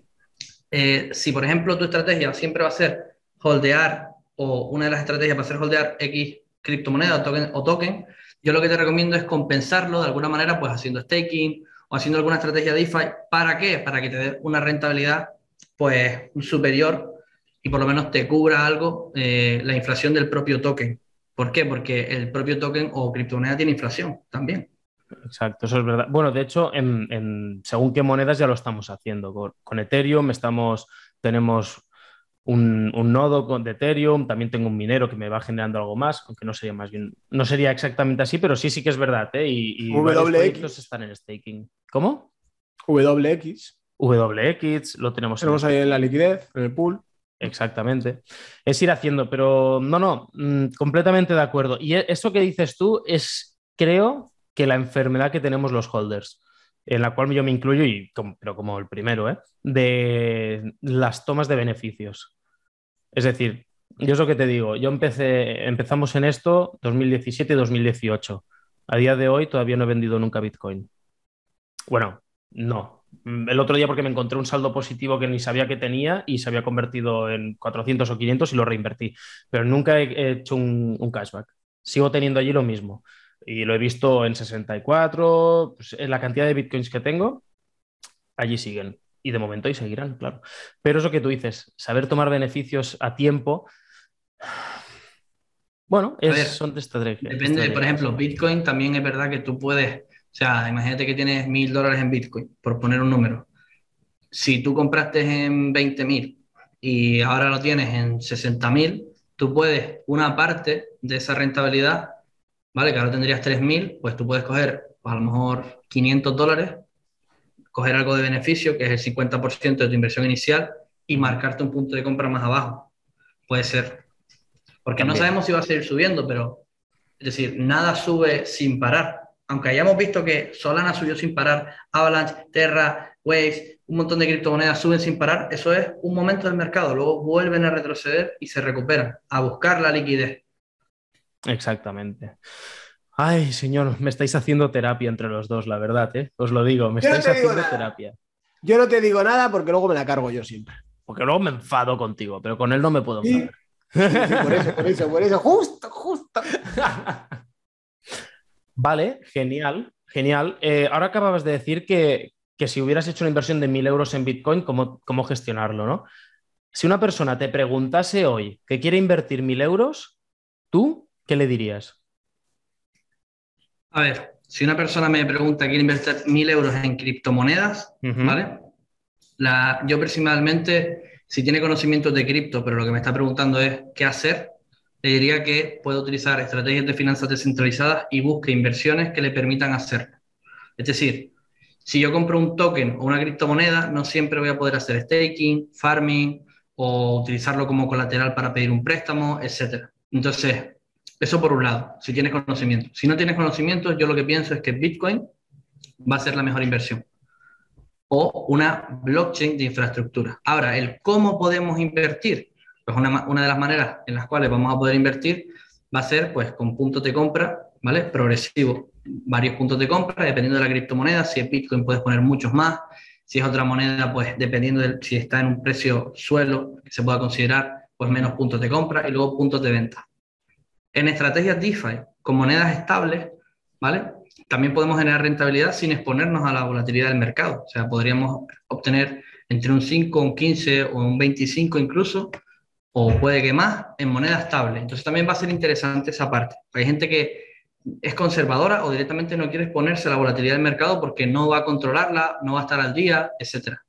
eh, si por ejemplo tu estrategia siempre va a ser holdear o una de las estrategias va a ser holdear X criptomoneda o token, o token, yo lo que te recomiendo es compensarlo de alguna manera pues haciendo staking o haciendo alguna estrategia DeFi. ¿Para qué? Para que te dé una rentabilidad pues superior y por lo menos te cubra algo eh, la inflación del propio token. ¿Por qué? Porque el propio token o criptomoneda tiene inflación también. Exacto, eso es verdad. Bueno, de hecho, en, en, según qué monedas ya lo estamos haciendo. Con, con Ethereum estamos, tenemos un, un nodo con, de Ethereum, también tengo un minero que me va generando algo más, aunque no sería más bien, no sería exactamente así, pero sí, sí que es verdad, ¿eh? Y, y varios proyectos están en staking. ¿Cómo? W X. W X, lo tenemos. Tenemos ahí en la liquidez, en el pool. Exactamente. Es ir haciendo, pero no, no, mmm, completamente de acuerdo. Y eso que dices tú es, creo, que la enfermedad que tenemos los holders, en la cual yo me incluyo, y como, pero como el primero, ¿eh? De las tomas de beneficios. Es decir, yo es lo que te digo, yo empecé, empezamos en esto dos mil diecisiete y dos mil dieciocho. A día de hoy todavía no he vendido nunca Bitcoin. Bueno, no. El otro día porque me encontré un saldo positivo que ni sabía que tenía y se había convertido en cuatrocientos o quinientos y lo reinvertí. Pero nunca he hecho un, un cashback. Sigo teniendo allí lo mismo. Y lo he visto en sesenta y cuatro, pues en la cantidad de bitcoins que tengo, allí siguen. Y de momento ahí seguirán, claro. Pero eso que tú dices, saber tomar beneficios a tiempo, bueno, es, ver, son de estrategia. Depende, de, por ejemplo, Bitcoin también es verdad que tú puedes, o sea, imagínate que tienes mil dólares en Bitcoin, por poner un número. Si tú compraste en veinte mil y ahora lo tienes en sesenta mil, tú puedes, una parte de esa rentabilidad, ¿vale? Que ahora tendrías tres mil, pues tú puedes coger pues a lo mejor quinientos dólares, coger algo de beneficio, que es el cincuenta por ciento de tu inversión inicial, y marcarte un punto de compra más abajo. Puede ser. Porque también no sabemos si va a seguir subiendo, pero es decir, nada sube sin parar. Aunque hayamos visto que Solana subió sin parar, Avalanche, Terra, Waves, un montón de criptomonedas suben sin parar, eso es un momento del mercado. Luego vuelven a retroceder y se recuperan, a buscar la liquidez. Exactamente. Ay, señor, me estáis haciendo terapia entre los dos, la verdad, ¿eh? Os lo digo, me yo estáis no haciendo terapia. Yo no te digo nada porque luego me la cargo yo siempre. Porque luego me enfado contigo, pero con él no me puedo enfadar. Sí, sí, sí, por eso, por eso, por eso, justo, justo. Vale, genial, genial. Eh, ahora acababas de decir que, que si hubieras hecho una inversión de mil euros en Bitcoin, ¿cómo, cómo gestionarlo, ¿no? Si una persona te preguntase hoy que quiere invertir mil euros, ¿tú qué le dirías? A ver, si una persona me pregunta quiere invertir mil euros en criptomonedas, uh-huh. ¿vale? La, yo personalmente, si tiene conocimientos de cripto, pero lo que me está preguntando es qué hacer, le diría que puede utilizar estrategias de finanzas descentralizadas y busque inversiones que le permitan hacerlo. Es decir, si yo compro un token o una criptomoneda, no siempre voy a poder hacer staking, farming o utilizarlo como colateral para pedir un préstamo, etcétera. Entonces, Eso por un lado, si tienes conocimiento. Si no tienes conocimiento, yo lo que pienso es que Bitcoin va a ser la mejor inversión. O una blockchain de infraestructura. Ahora, el cómo podemos invertir, pues una, una de las maneras en las cuales vamos a poder invertir va a ser pues con puntos de compra, ¿vale? Progresivo. Varios puntos de compra, dependiendo de la criptomoneda. Si es Bitcoin puedes poner muchos más. Si es otra moneda, pues dependiendo de si está en un precio suelo que se pueda considerar, pues menos puntos de compra y luego puntos de venta. En estrategias DeFi, con monedas estables, ¿vale? También podemos generar rentabilidad sin exponernos a la volatilidad del mercado. O sea, podríamos obtener entre un cinco, un quince o un veinticinco incluso, o puede que más, en moneda estable. Entonces también va a ser interesante esa parte. Hay gente que es conservadora o directamente no quiere exponerse a la volatilidad del mercado porque no va a controlarla, no va a estar al día, etcétera.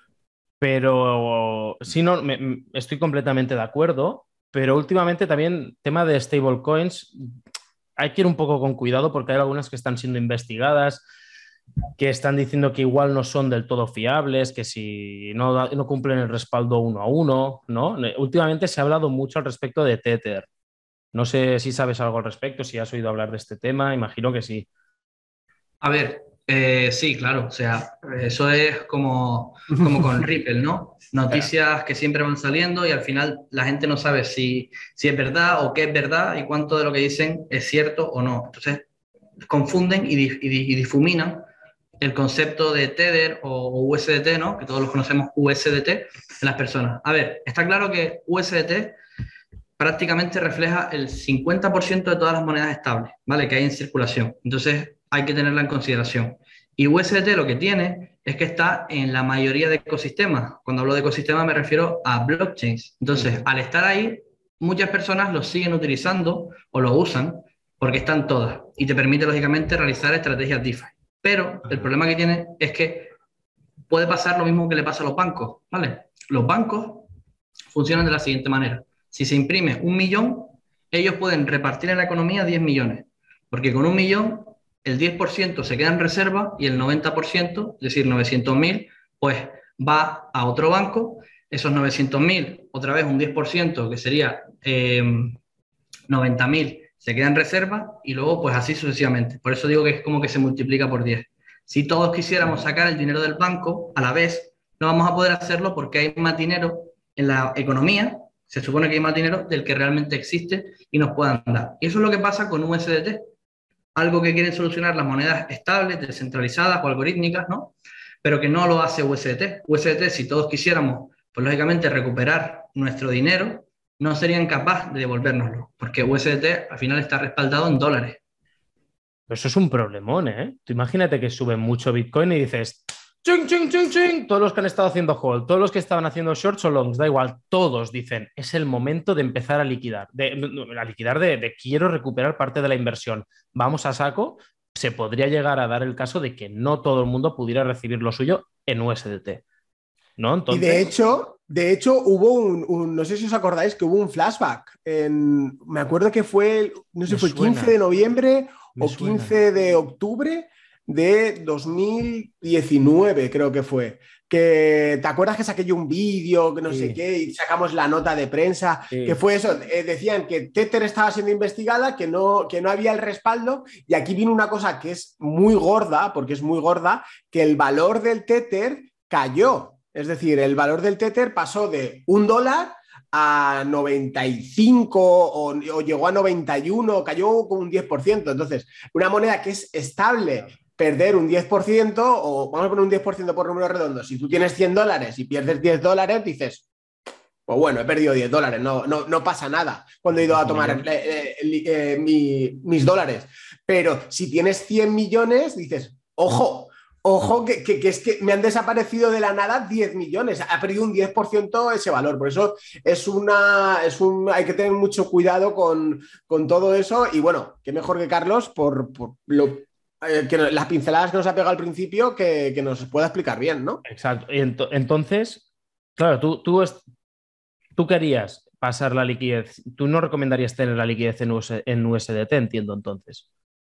Pero sí, no, me, estoy completamente de acuerdo, pero últimamente también tema de stablecoins hay que ir un poco con cuidado porque hay algunas que están siendo investigadas, que están diciendo que igual no son del todo fiables, que si no, no cumplen el respaldo uno a uno, ¿no? Últimamente se ha hablado mucho al respecto de Tether. No sé si sabes algo al respecto, si has oído hablar de este tema, imagino que sí. A ver, eh, sí, claro, o sea, eso es como, como con Ripple, ¿no? Noticias que siempre van saliendo y al final la gente no sabe si, si es verdad o qué es verdad y cuánto de lo que dicen es cierto o no. Entonces, confunden y, dif y, y difuminan el concepto de Tether o, o U S D T, ¿no? Que todos los conocemos U S D T en las personas. A ver, está claro que U S D T prácticamente refleja el cincuenta por ciento de todas las monedas estables, ¿vale? Que hay en circulación. Entonces, hay que tenerla en consideración. Y U S D T lo que tiene es que está en la mayoría de ecosistemas. Cuando hablo de ecosistemas me refiero a blockchains. Entonces, uh-huh. al estar ahí, muchas personas lo siguen utilizando o lo usan porque están todas y te permite, lógicamente, realizar estrategias DeFi. Pero uh-huh. el problema que tiene es que puede pasar lo mismo que le pasa a los bancos, ¿vale? Los bancos funcionan de la siguiente manera. Si se imprime un millón, ellos pueden repartir en la economía diez millones, porque con un millón el diez por ciento se queda en reserva y el noventa por ciento, es decir, novecientos mil, pues va a otro banco. Esos novecientos mil, otra vez un diez por ciento, que sería eh, noventa mil, se queda en reserva y luego pues así sucesivamente. Por eso digo que es como que se multiplica por diez. Si todos quisiéramos sacar el dinero del banco a la vez, no vamos a poder hacerlo porque hay más dinero en la economía, se supone que hay más dinero del que realmente existe y nos puedan dar. Y eso es lo que pasa con U S D T. Algo que quieren solucionar las monedas estables, descentralizadas o algorítmicas, ¿no? Pero que no lo hace U S D T. U S D T, si todos quisiéramos, pues lógicamente recuperar nuestro dinero, no serían capaces de devolvérnoslo, porque U S D T al final está respaldado en dólares. Pero eso es un problemón, ¿eh? Tú imagínate que sube mucho Bitcoin y dices, ching, ching, ching, ching, todos los que han estado haciendo hold, todos los que estaban haciendo shorts o longs, da igual, todos dicen, es el momento de empezar a liquidar, de, a liquidar de, de quiero recuperar parte de la inversión, vamos a saco. Se podría llegar a dar el caso de que no todo el mundo pudiera recibir lo suyo en U S D T, ¿no? Entonces... Y de hecho, de hecho hubo un, un, no sé si os acordáis que hubo un flashback, en, me acuerdo que fue, no sé, fue el quince de noviembre me o suena. quince de octubre de dos mil diecinueve, creo que fue. Que, ¿te acuerdas que saqué yo un vídeo, que no sí. sé qué, y sacamos la nota de prensa? Sí. Que fue eso, eh, decían que Tether estaba siendo investigada, que no, que no había el respaldo, y aquí vino una cosa que es muy gorda, porque es muy gorda, que el valor del Tether cayó. Es decir, el valor del Tether pasó de un dólar a noventa y cinco o, o llegó a noventa y uno, cayó con un diez por ciento. Entonces, una moneda que es estable, perder un diez por ciento, o vamos a poner un diez por ciento por número redondo, si tú tienes cien dólares y pierdes diez dólares, dices, pues bueno, he perdido diez dólares, no, no, no pasa nada cuando he ido a tomar eh, eh, eh, mi, mis dólares. Pero si tienes cien millones, dices, ojo, ojo, que, que, que es que me han desaparecido de la nada diez millones, ha perdido un diez por ciento ese valor. Por eso es una, es un, hay que tener mucho cuidado con, con todo eso. Y bueno, qué mejor que Carlos por, por lo... Eh, que las pinceladas que nos ha pegado al principio, que, que nos pueda explicar bien, ¿no? Exacto. Y ent entonces, claro, tú, tú, tú querías pasar la liquidez, tú no recomendarías tener la liquidez en, US, en U S D T, entiendo entonces.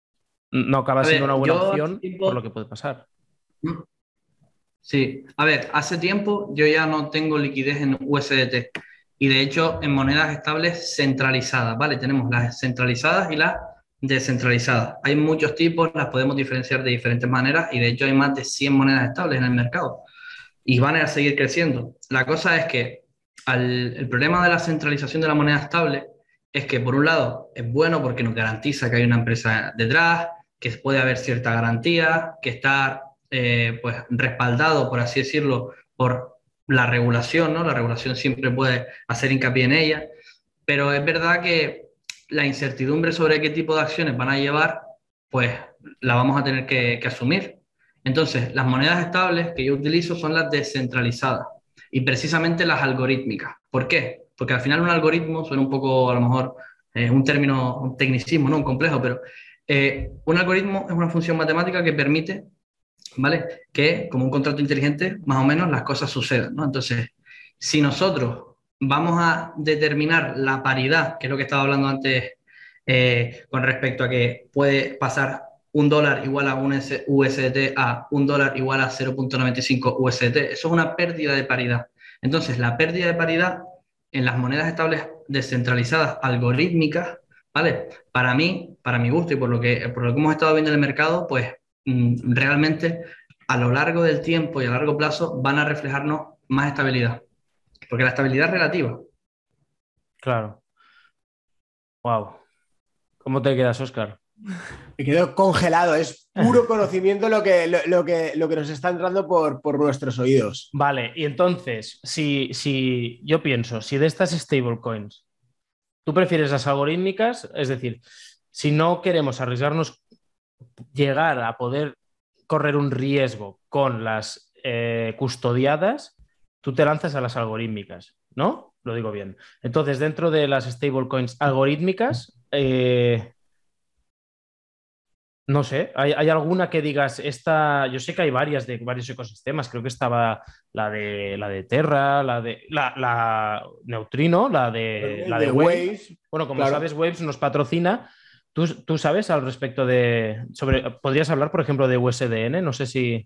No acaba siendo una buena opción tiempo... por lo que puede pasar. Sí, a ver, hace tiempo yo ya no tengo liquidez en U S D T. Y de hecho, en monedas estables centralizadas, ¿vale? Tenemos las centralizadas y las descentralizadas. Hay muchos tipos, las podemos diferenciar de diferentes maneras y de hecho hay más de cien monedas estables en el mercado y van a seguir creciendo. La cosa es que al, el problema de la centralización de la moneda estable es que, por un lado, es bueno porque nos garantiza que hay una empresa detrás, que puede haber cierta garantía, que está eh, pues, respaldado, por así decirlo, por la regulación, ¿no? La regulación siempre puede hacer hincapié en ella, pero es verdad que la incertidumbre sobre qué tipo de acciones van a llevar, pues la vamos a tener que, que asumir. Entonces, las monedas estables que yo utilizo son las descentralizadas y precisamente las algorítmicas. ¿Por qué? Porque al final un algoritmo suena un poco, a lo mejor, eh, un término, un tecnicismo, ¿no? Un complejo, pero eh, un algoritmo es una función matemática que permite, ¿vale? Que, como un contrato inteligente, más o menos las cosas sucedan, ¿no? Entonces, si nosotros vamos a determinar la paridad, que es lo que estaba hablando antes eh, con respecto a que puede pasar un dólar igual a un U S D T a un dólar igual a cero punto noventa y cinco U S D T, eso es una pérdida de paridad. Entonces, la pérdida de paridad en las monedas estables descentralizadas algorítmicas, ¿vale? Para mí, para mi gusto y por lo que, por lo que hemos estado viendo en el mercado, pues mmm, realmente a lo largo del tiempo y a largo plazo van a reflejarnos más estabilidad. Porque la estabilidad es relativa. Claro. Wow. ¿Cómo te quedas, Óscar? Me quedo congelado, es puro conocimiento lo que, lo, lo que, lo que nos está entrando por, por nuestros oídos. Vale, y entonces, si, si yo pienso, si de estas stablecoins, ¿tú prefieres las algorítmicas? Es decir, si no queremos arriesgarnos, llegar a poder correr un riesgo con las eh, custodiadas, tú te lanzas a las algorítmicas, ¿no? Lo digo bien. Entonces, dentro de las stablecoins algorítmicas, eh, no sé, ¿hay, ¿hay alguna que digas, esta, yo sé que hay varias de varios ecosistemas, creo que estaba la de, la de Terra, la de la, la Neutrino, la de, la de, de Waves. Waves. Bueno, como claro. sabes, Waves nos patrocina. ¿Tú, ¿Tú sabes al respecto de, sobre, podrías hablar, por ejemplo, de U S D N? No sé si...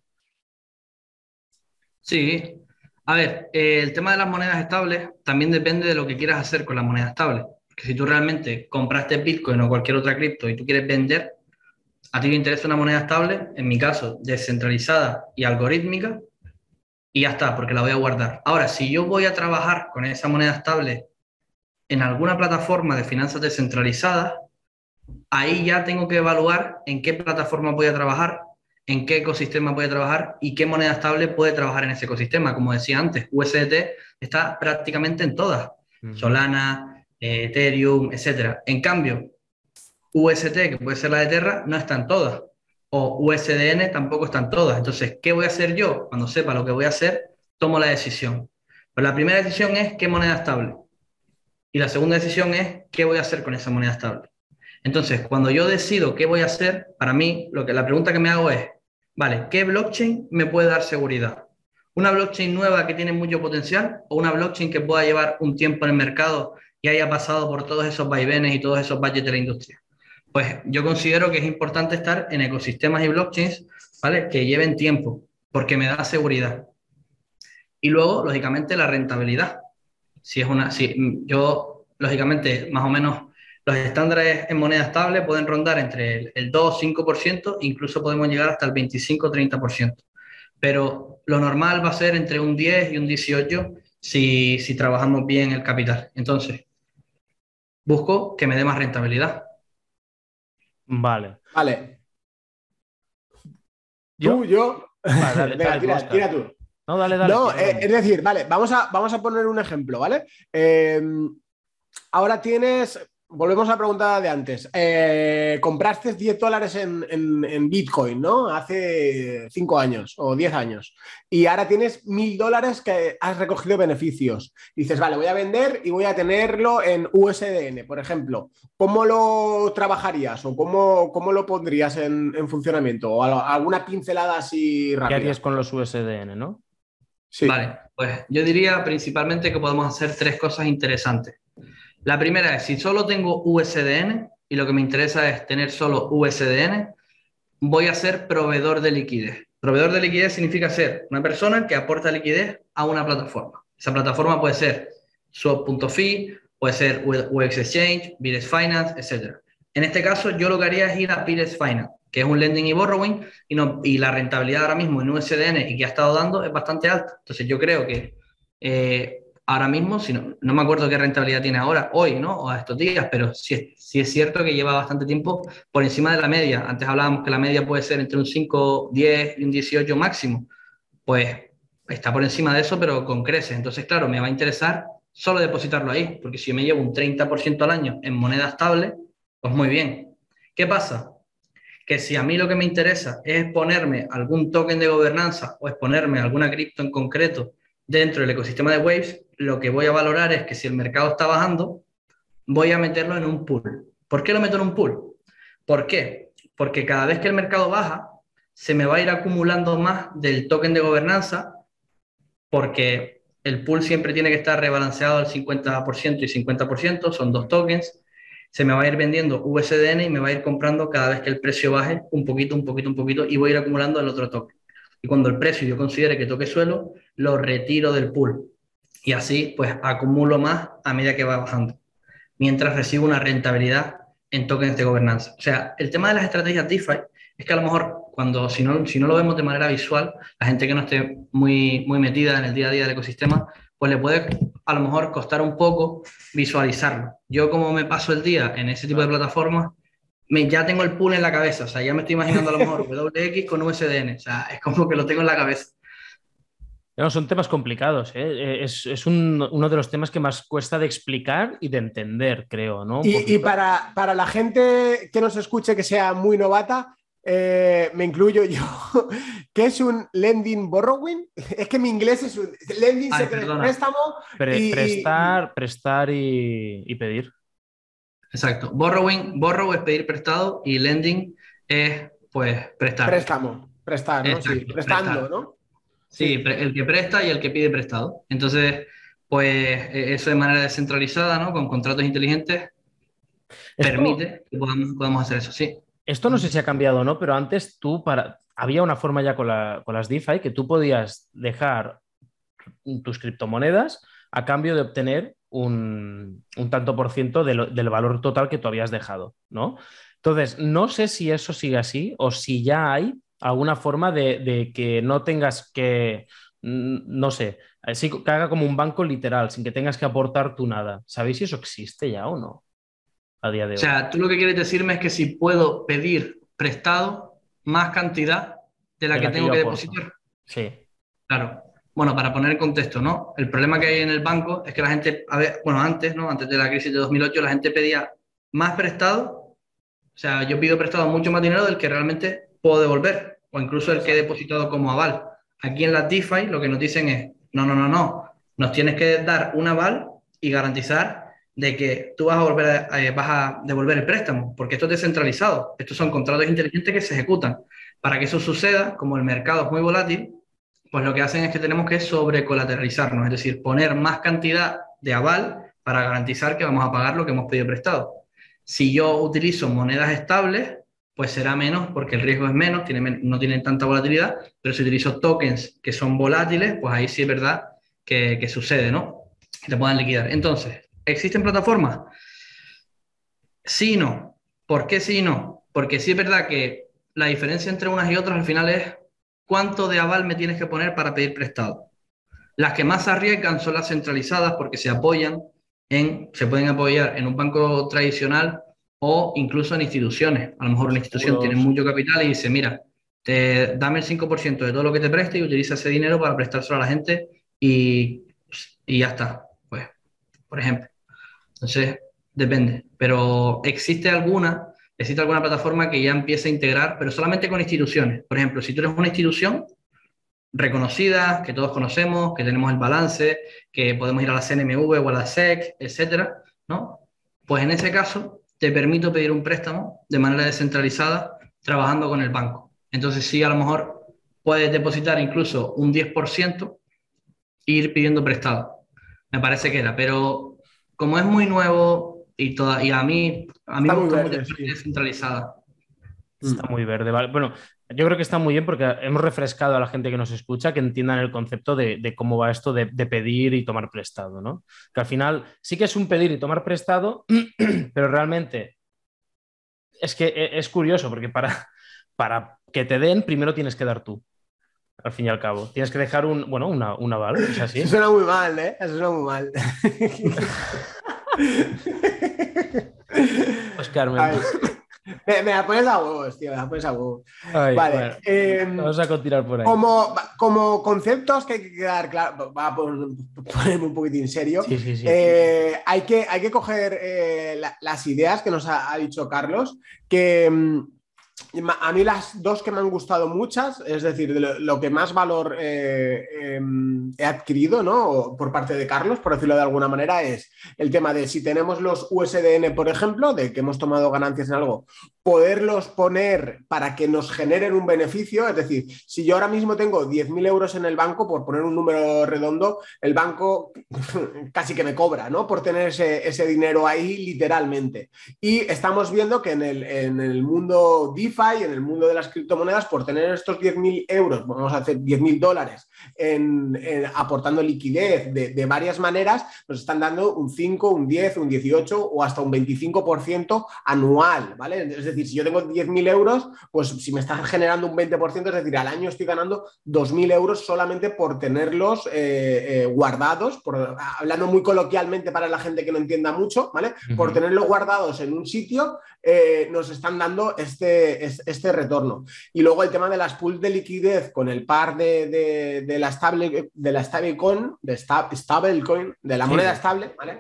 Sí. A ver, eh, el tema de las monedas estables también depende de lo que quieras hacer con la moneda estable. Porque si tú realmente compraste Bitcoin o cualquier otra cripto y tú quieres vender, a ti te interesa una moneda estable, en mi caso, descentralizada y algorítmica, y ya está, porque la voy a guardar. Ahora, si yo voy a trabajar con esa moneda estable en alguna plataforma de finanzas descentralizadas, ahí ya tengo que evaluar en qué plataforma voy a trabajar, en qué ecosistema voy a trabajar y qué moneda estable puede trabajar en ese ecosistema. Como decía antes, U S D T está prácticamente en todas. Uh-huh. Solana, eh, Ethereum, etcétera. En cambio, U S D T, que puede ser la de Terra, no están todas. O U S D N tampoco están todas. Entonces, ¿qué voy a hacer yo? Cuando sepa lo que voy a hacer, tomo la decisión. Pero la primera decisión es qué moneda estable. Y la segunda decisión es qué voy a hacer con esa moneda estable. Entonces, cuando yo decido qué voy a hacer, para mí, lo que, la pregunta que me hago es, vale, ¿qué blockchain me puede dar seguridad? ¿Una blockchain nueva que tiene mucho potencial o una blockchain que pueda llevar un tiempo en el mercado y haya pasado por todos esos vaivenes y todos esos budgets de la industria? Pues yo considero que es importante estar en ecosistemas y blockchains, ¿vale?, que lleven tiempo, porque me da seguridad. Y luego, lógicamente, la rentabilidad. Si es una, si yo, lógicamente, más o menos, los estándares en moneda estable pueden rondar entre el, el dos a cinco por ciento, incluso podemos llegar hasta el veinticinco a treinta por ciento. Pero lo normal va a ser entre un diez y un dieciocho si, si trabajamos bien el capital. Entonces, busco que me dé más rentabilidad. Vale. Vale. ¿Yo? ¿Tú, yo? Vale, dale, Venga, dale, tira, Oscar. tira tú. No, dale, dale. No, dale. eh, es decir, vale, vamos a, vamos a poner un ejemplo, ¿vale? Eh, ahora tienes, volvemos a la pregunta de antes. Eh, compraste diez dólares en, en, en Bitcoin, ¿no? Hace cinco años o diez años. Y ahora tienes mil dólares que has recogido beneficios. Dices, vale, voy a vender y voy a tenerlo en U S D N, por ejemplo. ¿Cómo lo trabajarías o cómo, cómo lo pondrías en, en funcionamiento? O alguna pincelada así rápida. ¿Qué harías con los U S D N, no? Sí. Vale, pues yo diría principalmente que podemos hacer tres cosas interesantes. La primera es, si solo tengo U S D N y lo que me interesa es tener solo U S D N, voy a ser proveedor de liquidez. Proveedor de liquidez significa ser una persona que aporta liquidez a una plataforma. Esa plataforma puede ser swap punto f i, puede ser U X Exchange, Birex Finance, etcétera. En este caso, yo lo que haría es ir a Birex Finance, que es un lending y borrowing, y, no, y la rentabilidad ahora mismo en U S D N y que ha estado dando es bastante alta. Entonces yo creo que eh, ahora mismo, si no, no me acuerdo qué rentabilidad tiene ahora, hoy, ¿no? O a estos días, pero sí, sí es cierto que lleva bastante tiempo por encima de la media. Antes hablábamos que la media puede ser entre un cinco, diez y un dieciocho máximo. Pues está por encima de eso, pero con creces. Entonces, claro, me va a interesar solo depositarlo ahí, porque si yo me llevo un treinta por ciento al año en moneda estable, pues muy bien. ¿Qué pasa? Que si a mí lo que me interesa es ponerme algún token de gobernanza o exponerme alguna cripto en concreto dentro del ecosistema de Waves, lo que voy a valorar es que si el mercado está bajando, voy a meterlo en un pool. ¿Por qué lo meto en un pool? ¿Por qué? Porque cada vez que el mercado baja, se me va a ir acumulando más del token de gobernanza, porque el pool siempre tiene que estar rebalanceado al cincuenta por ciento y cincuenta por ciento, son dos tokens. Se me va a ir vendiendo U S D N y me va a ir comprando cada vez que el precio baje un poquito, un poquito, un poquito, y voy a ir acumulando el otro token. Y cuando el precio yo considere que toque suelo, lo retiro del pool. Y así, pues, acumulo más a medida que va bajando, mientras recibo una rentabilidad en tokens de gobernanza. O sea, el tema de las estrategias DeFi es que a lo mejor, cuando, si no, si no lo vemos de manera visual, la gente que no esté muy, muy metida en el día a día del ecosistema, pues le puede a lo mejor costar un poco visualizarlo. Yo, como me paso el día en ese tipo de plataformas, me, ya tengo el pool en la cabeza. O sea, ya me estoy imaginando a lo mejor W X con U S D N. O sea, es como que lo tengo en la cabeza. No, son temas complicados, ¿eh? Es, es un, uno de los temas que más cuesta de explicar y de entender, creo, ¿no? Y, y para, para la gente que nos escuche que sea muy novata, eh, me incluyo yo, ¿qué es un lending borrowing? Es que mi inglés es un lending, Ay, se cree perdona. Préstamo. Pre, y, prestar, y... prestar y, y pedir. Exacto. Borrowing, borrow es pedir prestado y lending es, pues, prestar. Préstamo, prestar, ¿no? Exacto, Sí, prestando, prestar. ¿no? Sí, sí, el que presta y el que pide prestado. Entonces, pues eso de manera descentralizada, ¿no? Con contratos inteligentes, Esto, permite que podamos, podamos hacer eso, sí. Esto no sé si ha cambiado o no, pero antes tú para... había una forma ya con, la, con las DeFi que tú podías dejar tus criptomonedas a cambio de obtener un, un tanto por ciento de lo, del valor total que tú habías dejado, ¿no? Entonces, no sé si eso sigue así o si ya hay alguna forma de, de que no tengas que, no sé, así que haga como un banco literal, sin que tengas que aportar tú nada. ¿Sabéis si eso existe ya o no a día de hoy? O sea, tú lo que quieres decirme es que si puedo pedir prestado más cantidad de la de que la que tengo yo que aporto. depositar. Sí. Claro. Bueno, para poner en contexto, ¿no? El problema que hay en el banco es que la gente, a ver, bueno, antes, ¿no? Antes de la crisis de dos mil ocho, la gente pedía más prestado. O sea, yo pido prestado mucho más dinero del que realmente puedo devolver, o incluso el que he depositado como aval. Aquí en las DeFi lo que nos dicen es, no, no, no, no, nos tienes que dar un aval y garantizar de que tú vas a, volver a, eh, vas a devolver el préstamo, porque esto es descentralizado. Estos son contratos inteligentes que se ejecutan. Para que eso suceda, como el mercado es muy volátil, pues lo que hacen es que tenemos que sobrecolateralizarnos, es decir, poner más cantidad de aval para garantizar que vamos a pagar lo que hemos pedido prestado. Si yo utilizo monedas estables, pues será menos porque el riesgo es menos, tiene, no tienen tanta volatilidad, pero si utilizo tokens que son volátiles, pues ahí sí es verdad que, que sucede, ¿no? Te puedan liquidar. Entonces, ¿existen plataformas? Sí y no. ¿Por qué sí y no? Porque sí es verdad que la diferencia entre unas y otras al final es cuánto de aval me tienes que poner para pedir prestado. Las que más arriesgan son las centralizadas porque se apoyan en, se pueden apoyar en un banco tradicional o incluso en instituciones. A lo mejor una institución tiene mucho capital y dice, mira, te, dame el cinco por ciento de todo lo que te preste y utiliza ese dinero para prestárselo a la gente y, y ya está, pues, por ejemplo. Entonces, depende. Pero existe alguna, existe alguna plataforma que ya empiece a integrar, pero solamente con instituciones. Por ejemplo, si tú eres una institución reconocidas, que todos conocemos, que tenemos el balance, que podemos ir a la C N M V o a la S E C, etcétera, ¿no? Pues en ese caso te permito pedir un préstamo de manera descentralizada trabajando con el banco. Entonces sí, a lo mejor puedes depositar incluso un diez por ciento e ir pidiendo prestado. Me parece que era, pero como es muy nuevo y, toda, y a mí, a mí me gusta mucho la parte descentralizada. Está muy verde, ¿vale? Bueno, yo creo que está muy bien porque hemos refrescado a la gente que nos escucha que entiendan el concepto de, de cómo va esto de, de pedir y tomar prestado, ¿no? Que al final sí que es un pedir y tomar prestado, pero realmente es que es curioso porque para, para que te den, primero tienes que dar tú, al fin y al cabo. Tienes que dejar un, bueno, una, un aval, ¿es así? Eso suena muy mal, ¿eh? Eso suena muy mal. Oscar, me... Ay, me, me la pones a huevos, tío, me la pones a huevos. Ay, vale. Bueno, eh, vamos a continuar por ahí. Como, como conceptos que hay que quedar claro, va a ponerme un poquitín serio. Sí, sí, sí. Eh, hay, que, hay que coger eh, la, las ideas que nos ha, ha dicho Carlos, que mm, a mí las dos que me han gustado muchas, es decir, lo, lo que más valor eh, eh, he adquirido, ¿no? Por parte de Carlos, por decirlo de alguna manera, es el tema de si tenemos los U S D N, por ejemplo, de que hemos tomado ganancias en algo, poderlos poner para que nos generen un beneficio. Es decir, si yo ahora mismo tengo diez mil euros en el banco, por poner un número redondo, el banco casi que me cobra, ¿no? Por tener ese, ese dinero ahí literalmente. Y estamos viendo que en el, en el mundo DeFi, en el mundo de las criptomonedas, por tener estos diez mil euros, vamos a hacer diez mil dólares, en, en, aportando liquidez de, de varias maneras, nos están dando un cinco, un diez, un dieciocho o hasta un veinticinco por ciento anual, ¿vale? Es decir, si yo tengo diez mil euros, pues si me están generando un veinte por ciento, es decir, al año estoy ganando dos mil euros solamente por tenerlos eh, eh, guardados, por, hablando muy coloquialmente para la gente que no entienda mucho, ¿vale? Uh-huh. Por tenerlos guardados en un sitio, eh, nos están dando este, este retorno. Y luego el tema de las pools de liquidez con el par de, de, de la stable, de la stablecoin, de stablecoin, de la moneda sí. estable, ¿vale?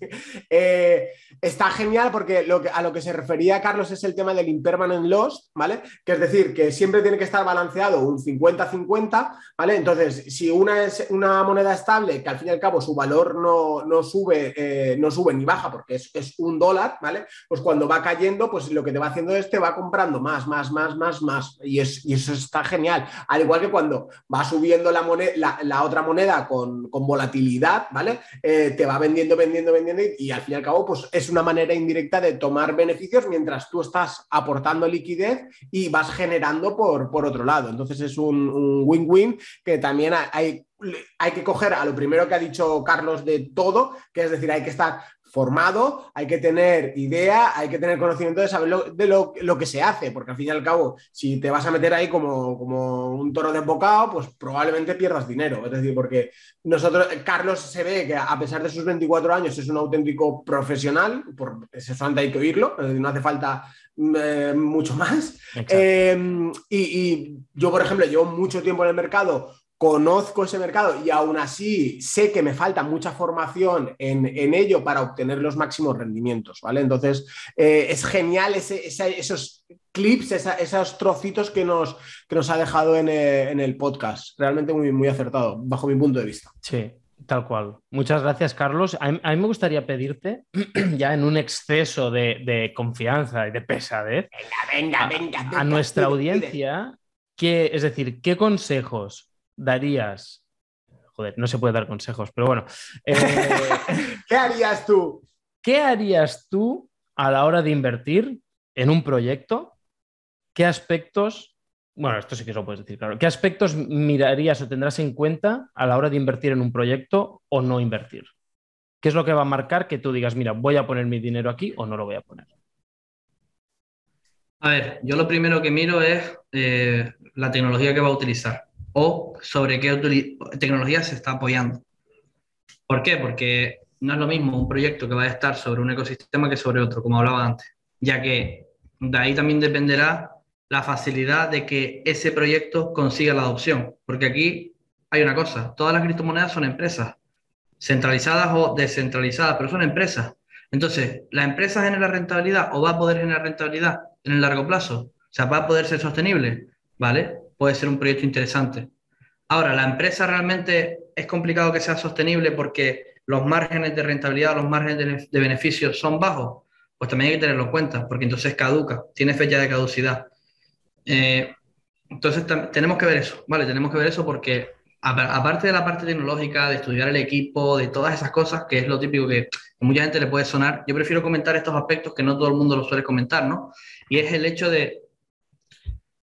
eh, está genial porque lo que, a lo que se refería Carlos es el tema del impermanent loss, ¿vale? Que es decir, que siempre tiene que estar balanceado un cincuenta cincuenta, ¿vale? Entonces, si una es una moneda estable, que al fin y al cabo su valor no, no, sube, eh, no sube ni baja porque es, es un dólar, ¿vale? Pues cuando va cayendo, pues lo que te va haciendo es te va comprando más, más, más, más, más. Y, es, y eso está genial. Al igual que cuando va subiendo la, moneda, la, la otra moneda con, con volatilidad, ¿vale? Eh, te va vendiendo, vendiendo, vendiendo y, y al fin y al cabo, pues es una manera indirecta de tomar beneficios mientras tú estás aportando liquidez y vas generando por, por otro lado. Entonces es un, un win-win que también hay, hay que coger a lo primero que ha dicho Carlos de todo, que es decir, hay que estar formado, hay que tener idea, hay que tener conocimiento de saber lo, de lo, lo que se hace, porque al fin y al cabo, si te vas a meter ahí como, como un toro desbocado, pues probablemente pierdas dinero. Es decir, porque nosotros, Carlos se ve que a pesar de sus veinticuatro años es un auténtico profesional, por eso solamente hay que oírlo, no hace falta eh, mucho más. Eh, y, y yo, por ejemplo, llevo mucho tiempo en el mercado, conozco ese mercado y aún así sé que me falta mucha formación en, en ello para obtener los máximos rendimientos, ¿vale? Entonces, eh, es genial ese, ese, esos clips, esa, esos trocitos que nos, que nos ha dejado en, eh, en el podcast. Realmente muy, muy acertado, bajo mi punto de vista. Sí, tal cual. Muchas gracias, Carlos. A mí, a mí me gustaría pedirte, ya en un exceso de, de confianza y de pesadez, venga, venga, venga, venga a, a nuestra audiencia, que, es decir, ¿qué consejos darías? Joder, no se puede dar consejos, pero bueno. Eh, ¿Qué harías tú? ¿Qué harías tú a la hora de invertir en un proyecto? ¿Qué aspectos, bueno, esto sí que lo puedes decir, claro, ¿qué aspectos mirarías o tendrás en cuenta a la hora de invertir en un proyecto o no invertir? ¿Qué es lo que va a marcar que tú digas, mira, voy a poner mi dinero aquí o no lo voy a poner? A ver, yo lo primero que miro es eh, la tecnología que va a utilizar o sobre qué tecnología se está apoyando. ¿Por qué? Porque no es lo mismo un proyecto que va a estar sobre un ecosistema que sobre otro, como hablaba antes, ya que de ahí también dependerá la facilidad de que ese proyecto consiga la adopción. Porque aquí hay una cosa, todas las criptomonedas son empresas, centralizadas o descentralizadas, pero son empresas. Entonces, ¿la empresa genera rentabilidad o va a poder generar rentabilidad en el largo plazo? O sea, ¿va a poder ser sostenible? ¿Vale? Puede ser un proyecto interesante. Ahora, ¿la empresa realmente es complicado que sea sostenible porque los márgenes de rentabilidad, los márgenes de beneficios son bajos? Pues también hay que tenerlo en cuenta, porque entonces caduca, tiene fecha de caducidad. Eh, entonces, tenemos que ver eso, ¿vale? Tenemos que ver eso porque, aparte de la parte tecnológica, de estudiar el equipo, de todas esas cosas, que es lo típico que a mucha gente le puede sonar, yo prefiero comentar estos aspectos que no todo el mundo los suele comentar, ¿no? Y es el hecho de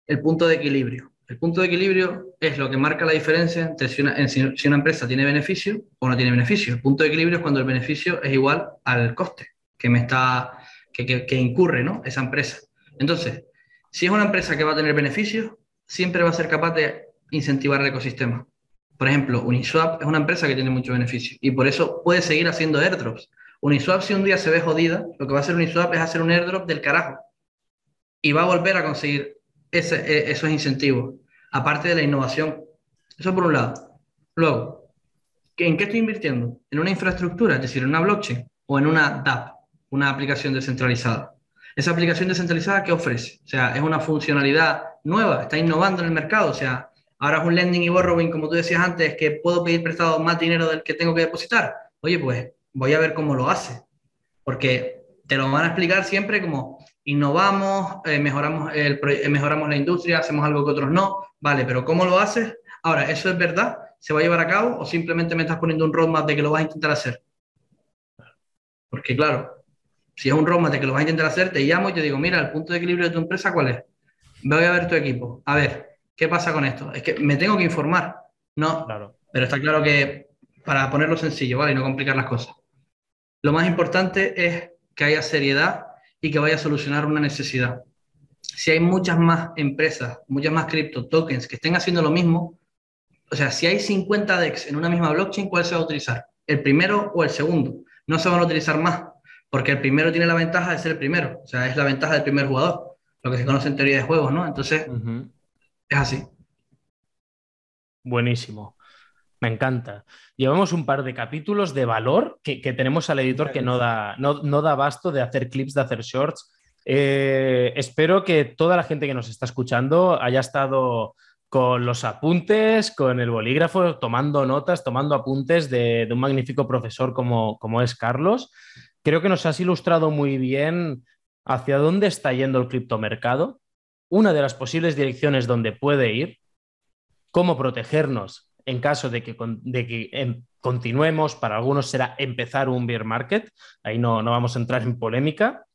el punto de equilibrio. El punto de equilibrio es lo que marca la diferencia entre si una, en si, si una empresa tiene beneficio o no tiene beneficio. El punto de equilibrio es cuando el beneficio es igual al coste que me está, que, que, que incurre, ¿no?, esa empresa. Entonces, si es una empresa que va a tener beneficios, siempre va a ser capaz de incentivar el ecosistema. Por ejemplo, Uniswap es una empresa que tiene mucho beneficio y por eso puede seguir haciendo airdrops. Uniswap, si un día se ve jodida, lo que va a hacer Uniswap es hacer un airdrop del carajo y va a volver a conseguir ese, esos incentivos, aparte de la innovación. Eso por un lado. Luego, ¿en qué estoy invirtiendo? ¿En una infraestructura, es decir, en una blockchain o en una dApp, una aplicación descentralizada? Esa aplicación descentralizada, ¿qué ofrece? O sea, es una funcionalidad nueva, está innovando en el mercado. O sea, ahora es un lending y borrowing, como tú decías antes, que puedo pedir prestado más dinero del que tengo que depositar. Oye, pues voy a ver cómo lo hace, porque te lo van a explicar siempre como innovamos, eh, mejoramos, el, eh, mejoramos la industria, hacemos algo que otros no. Vale, pero ¿cómo lo haces? Ahora, ¿eso es verdad? ¿Se va a llevar a cabo o simplemente me estás poniendo un roadmap de que lo vas a intentar hacer? Porque claro, si es un roadmap de que lo vas a intentar hacer, te llamo y te digo, mira, el punto de equilibrio de tu empresa, ¿cuál es? Voy a ver tu equipo. A ver, ¿qué pasa con esto? Es que me tengo que informar. No, Claro. pero está claro que para ponerlo sencillo, ¿vale? Y no complicar las cosas. Lo más importante es que haya seriedad y que vaya a solucionar una necesidad. Si hay muchas más empresas, muchas más cripto tokens que estén haciendo lo mismo, o sea, si hay cincuenta DEX en una misma blockchain, ¿cuál se va a utilizar? ¿El primero o el segundo? No se van a utilizar más, porque el primero tiene la ventaja de ser el primero, o sea, es la ventaja del primer jugador, lo que se conoce en teoría de juegos, ¿no? Entonces, Uh-huh. es así. Buenísimo. Me encanta. Llevamos un par de capítulos de valor que, que tenemos al editor que no da, no, no da abasto de hacer clips, de hacer shorts. Eh, espero que toda la gente que nos está escuchando haya estado con los apuntes, con el bolígrafo, tomando notas, tomando apuntes de, de un magnífico profesor como, como es Carlos. Creo que nos has ilustrado muy bien hacia dónde está yendo el criptomercado, una de las posibles direcciones donde puede ir, cómo protegernos en caso de que, de que em, continuemos. Para algunos será empezar un bear market, ahí no, no vamos a entrar en polémica,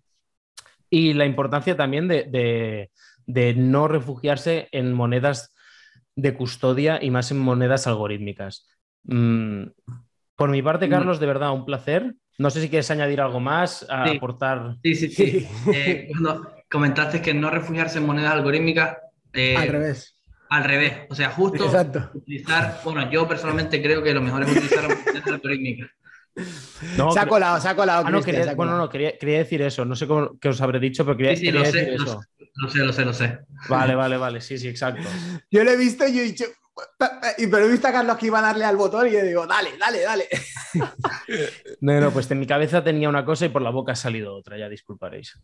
y la importancia también de, de, de no refugiarse en monedas de custodia y más en monedas algorítmicas. Mm, por mi parte, Carlos, de verdad, un placer. No sé si quieres añadir algo más, a Sí, aportar. sí, sí. sí. Eh, cuando comentaste que no refugiarse en monedas algorítmicas, eh, Al revés. al revés, o sea, justo Exacto. utilizar, bueno, yo personalmente creo que lo mejor es utilizar monedas algorítmicas. No, se ha cre- colado, se ha colado, Ah, no, Cristian, quería, se ha bueno, colado. no, quería, quería decir eso. No sé cómo, qué os habré dicho, pero quería, Sí, sí, quería lo decir sé, lo, eso. lo sé, lo sé, lo sé. Vale, vale, vale. Sí, sí, exacto. Yo lo he visto y yo he dicho, y pero he visto a Carlos que iba a darle al botón y yo digo, dale, dale, dale. No, no, pues en mi cabeza tenía una cosa y por la boca ha salido otra, ya disculparéis.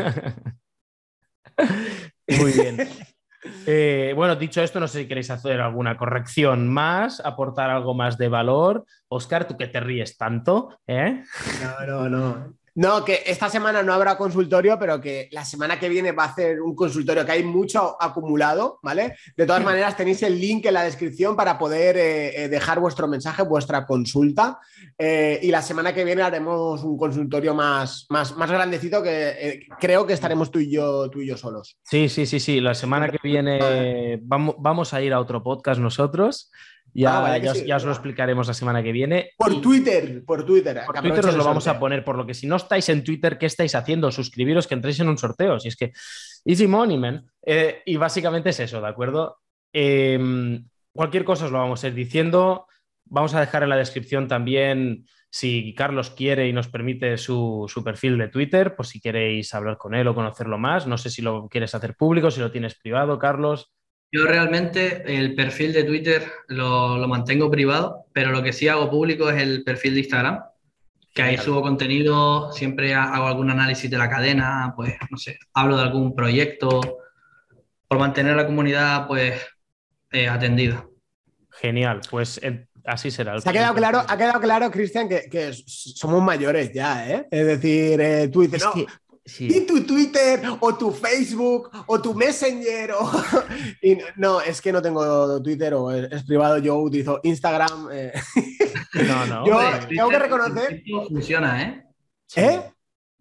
Muy bien. Eh, bueno, dicho esto, no sé si queréis hacer alguna corrección más, aportar algo más de valor. Óscar, tú que te ríes tanto, ¿eh? No, no, no. No, que esta semana no habrá consultorio, pero que la semana que viene va a hacer un consultorio, que hay mucho acumulado, ¿vale? De todas maneras, tenéis el link en la descripción para poder eh, dejar vuestro mensaje, vuestra consulta. Eh, y la semana que viene haremos un consultorio más, más, más grandecito que eh, creo que estaremos tú y yo, tú y yo solos. Sí, sí, sí, sí. La semana que viene vamos, vamos a ir a otro podcast nosotros. Ya, Ah, vaya que ya, sí, os, ya os lo ¿verdad? explicaremos la semana que viene. Por Y Twitter, por Twitter. por que Twitter aprovechen os el lo vamos a sorteo. poner, por lo que si no estáis en Twitter, ¿qué estáis haciendo? Suscribiros, que entréis en un sorteo. Si es que easy money, man. Eh, y básicamente es eso, ¿de acuerdo? Eh, cualquier cosa os lo vamos a ir diciendo. Vamos a dejar en la descripción también, si Carlos quiere y nos permite, su, su perfil de Twitter, por si queréis hablar con él o conocerlo más. No sé si lo quieres hacer público, si lo tienes privado, Carlos. Yo realmente el perfil de Twitter lo, lo mantengo privado, pero lo que sí hago público es el perfil de Instagram, que ahí Genial. subo contenido, siempre ha- hago algún análisis de la cadena, pues no sé, hablo de algún proyecto, por mantener la comunidad pues eh, atendida. Genial, pues eh, así será. El Se ha quedado claro, ha quedado claro, Cristian, que, que somos mayores ya, ¿eh? Es decir, eh, Twitter. Es No, que, y sí. tu Twitter, o tu Facebook, o tu Messenger, o... y no, es que no tengo Twitter, o es, es privado, yo utilizo Instagram. Eh. No, no. Yo Hombre, tengo que Twitter reconocer... funciona, ¿eh? Sí. ¿Eh?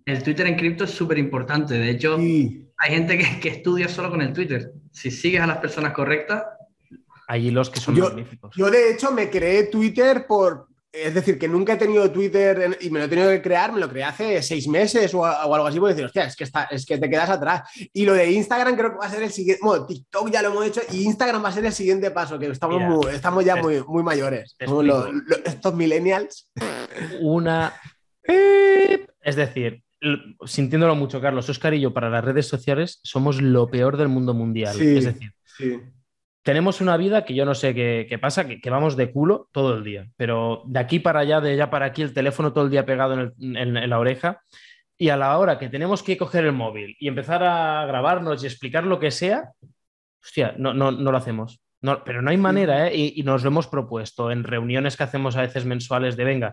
El Twitter en cripto es súper importante. De hecho, Sí. hay gente que, que estudia solo con el Twitter. Si sigues a las personas correctas, Hay hilos que son Yo, magníficos. yo, de hecho, me creé Twitter por... Es decir, que nunca he tenido Twitter en- y me lo he tenido que crear, me lo creé hace seis meses o, a- o algo así, porque decir, hostia, es que, está, es que te quedas atrás. Y lo de Instagram creo que va a ser el siguiente... Bueno, TikTok ya lo hemos hecho y Instagram va a ser el siguiente paso, que estamos, Mira, muy- estamos ya te- muy, muy mayores. te Somos los- explico. los- estos millennials. Una... Es decir, l- sintiéndolo mucho, Carlos, Óscar y yo para las redes sociales somos lo peor del mundo mundial. Sí, Es decir, sí. tenemos una vida que yo no sé qué, qué pasa, que, que vamos de culo todo el día, pero de aquí para allá, de allá para aquí, el teléfono todo el día pegado en, el- en- en la oreja, y a la hora que tenemos que coger el móvil y empezar a grabarnos y explicar lo que sea, hostia, no, no, no lo hacemos. No, pero no hay manera, ¿eh? Y, y nos lo hemos propuesto en reuniones que hacemos a veces mensuales de, venga,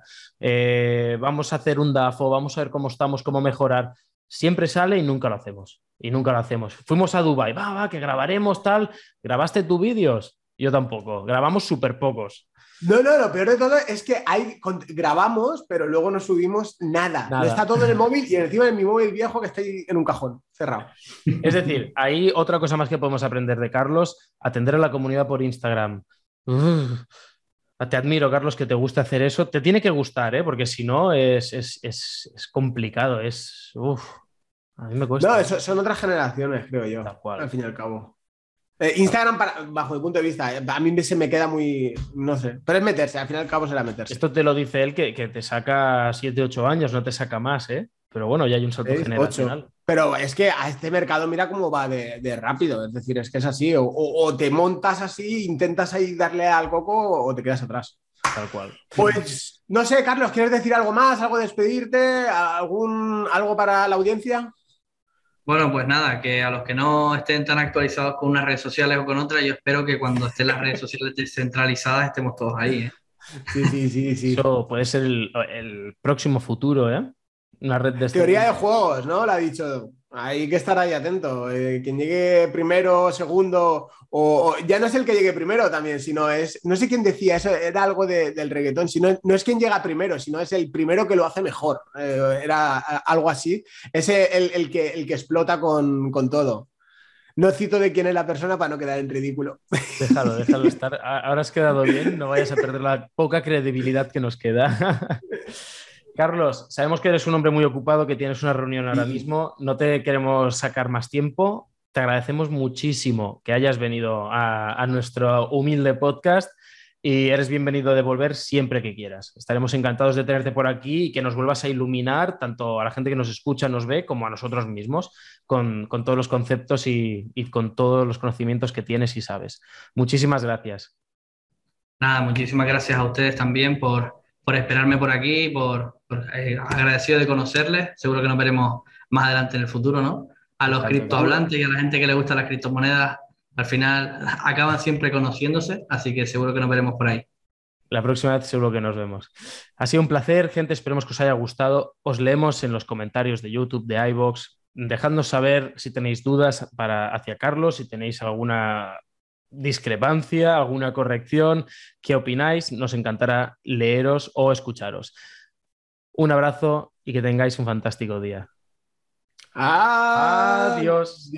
eh, vamos a hacer un DAFO, vamos a ver cómo estamos, cómo mejorar. Siempre sale y nunca lo hacemos. Y nunca lo hacemos. Fuimos a Dubái, va, va, que grabaremos tal. ¿Grabaste tus vídeos? Yo tampoco. Grabamos súper pocos. No, no, lo peor de todo es que hay, con- grabamos, pero luego no subimos nada. Nada. Está todo en el móvil y encima en mi móvil viejo que está ahí en un cajón, cerrado. Es decir, hay otra cosa más que podemos aprender de Carlos, atender a la comunidad por Instagram. Uf, te admiro, Carlos, que te guste hacer eso. Te tiene que gustar, ¿eh? Porque si no es, es, es, es complicado. Es. Uf, a mí me cuesta. No, eso, son otras generaciones, creo yo, Tal cual. al fin y al cabo. Eh, Instagram, para- bajo mi punto de vista, eh, a mí se me queda muy, no sé, pero es meterse, al fin y al cabo será meterse. Esto te lo dice él que, que te saca siete ocho años, no te saca más, ¿eh? Pero bueno, ya hay un salto Seis, generacional. ocho. Pero es que a este mercado mira cómo va de, de rápido, es decir, es que es así, o, o- o te montas así, intentas ahí darle al coco o te quedas atrás. Tal cual. Pues no sé, Carlos, ¿quieres decir algo más? ¿Algo de despedirte? ¿Algún, algo para la audiencia? bueno, pues nada, que a los que no estén tan actualizados con unas redes sociales o con otras, yo espero que cuando estén las redes sociales descentralizadas estemos todos ahí, ¿eh? Sí, sí, sí, sí. Eso puede ser el, el próximo futuro, ¿eh? Una red de este Teoría de tipo. juegos, ¿no? La ha dicho. Hay que estar ahí atento. Eh, quien llegue primero, segundo, o, o ya no es el que llegue primero también, sino es, no sé quién decía eso, era algo de- del reggaetón, sino, no es quien llega primero, sino es el primero que lo hace mejor. Eh, era a- algo así. Es el, el que, el que explota con, con todo. No cito de quién es la persona para no quedar en ridículo. Déjalo, déjalo estar. A- Ahora has quedado bien, no vayas a perder la poca credibilidad que nos queda. Carlos, sabemos que eres un hombre muy ocupado, que tienes una reunión ahora mismo. No te queremos sacar más tiempo. Te agradecemos muchísimo que hayas venido a, a nuestro humilde podcast y eres bienvenido de volver siempre que quieras. Estaremos encantados de tenerte por aquí y que nos vuelvas a iluminar tanto a la gente que nos escucha, nos ve, como a nosotros mismos, con, con todos los conceptos y, y con todos los conocimientos que tienes y sabes. Muchísimas gracias. Nada, muchísimas gracias a ustedes también por, por esperarme por aquí, por, por, eh, agradecido de conocerles. Seguro que nos veremos más adelante en el futuro, ¿no? A los Exacto. criptohablantes y a la gente que le gusta las criptomonedas, al final acaban siempre conociéndose, así que seguro que nos veremos por ahí. La próxima vez seguro que nos vemos. Ha sido un placer, gente. Esperemos que os haya gustado. Os leemos en los comentarios de YouTube, de iVoox. Dejadnos saber si tenéis dudas para, hacia Carlos, si tenéis alguna discrepancia, alguna corrección, qué opináis. Nos encantará leeros o escucharos. Un abrazo y que tengáis un fantástico día. ¡Adiós! Adiós.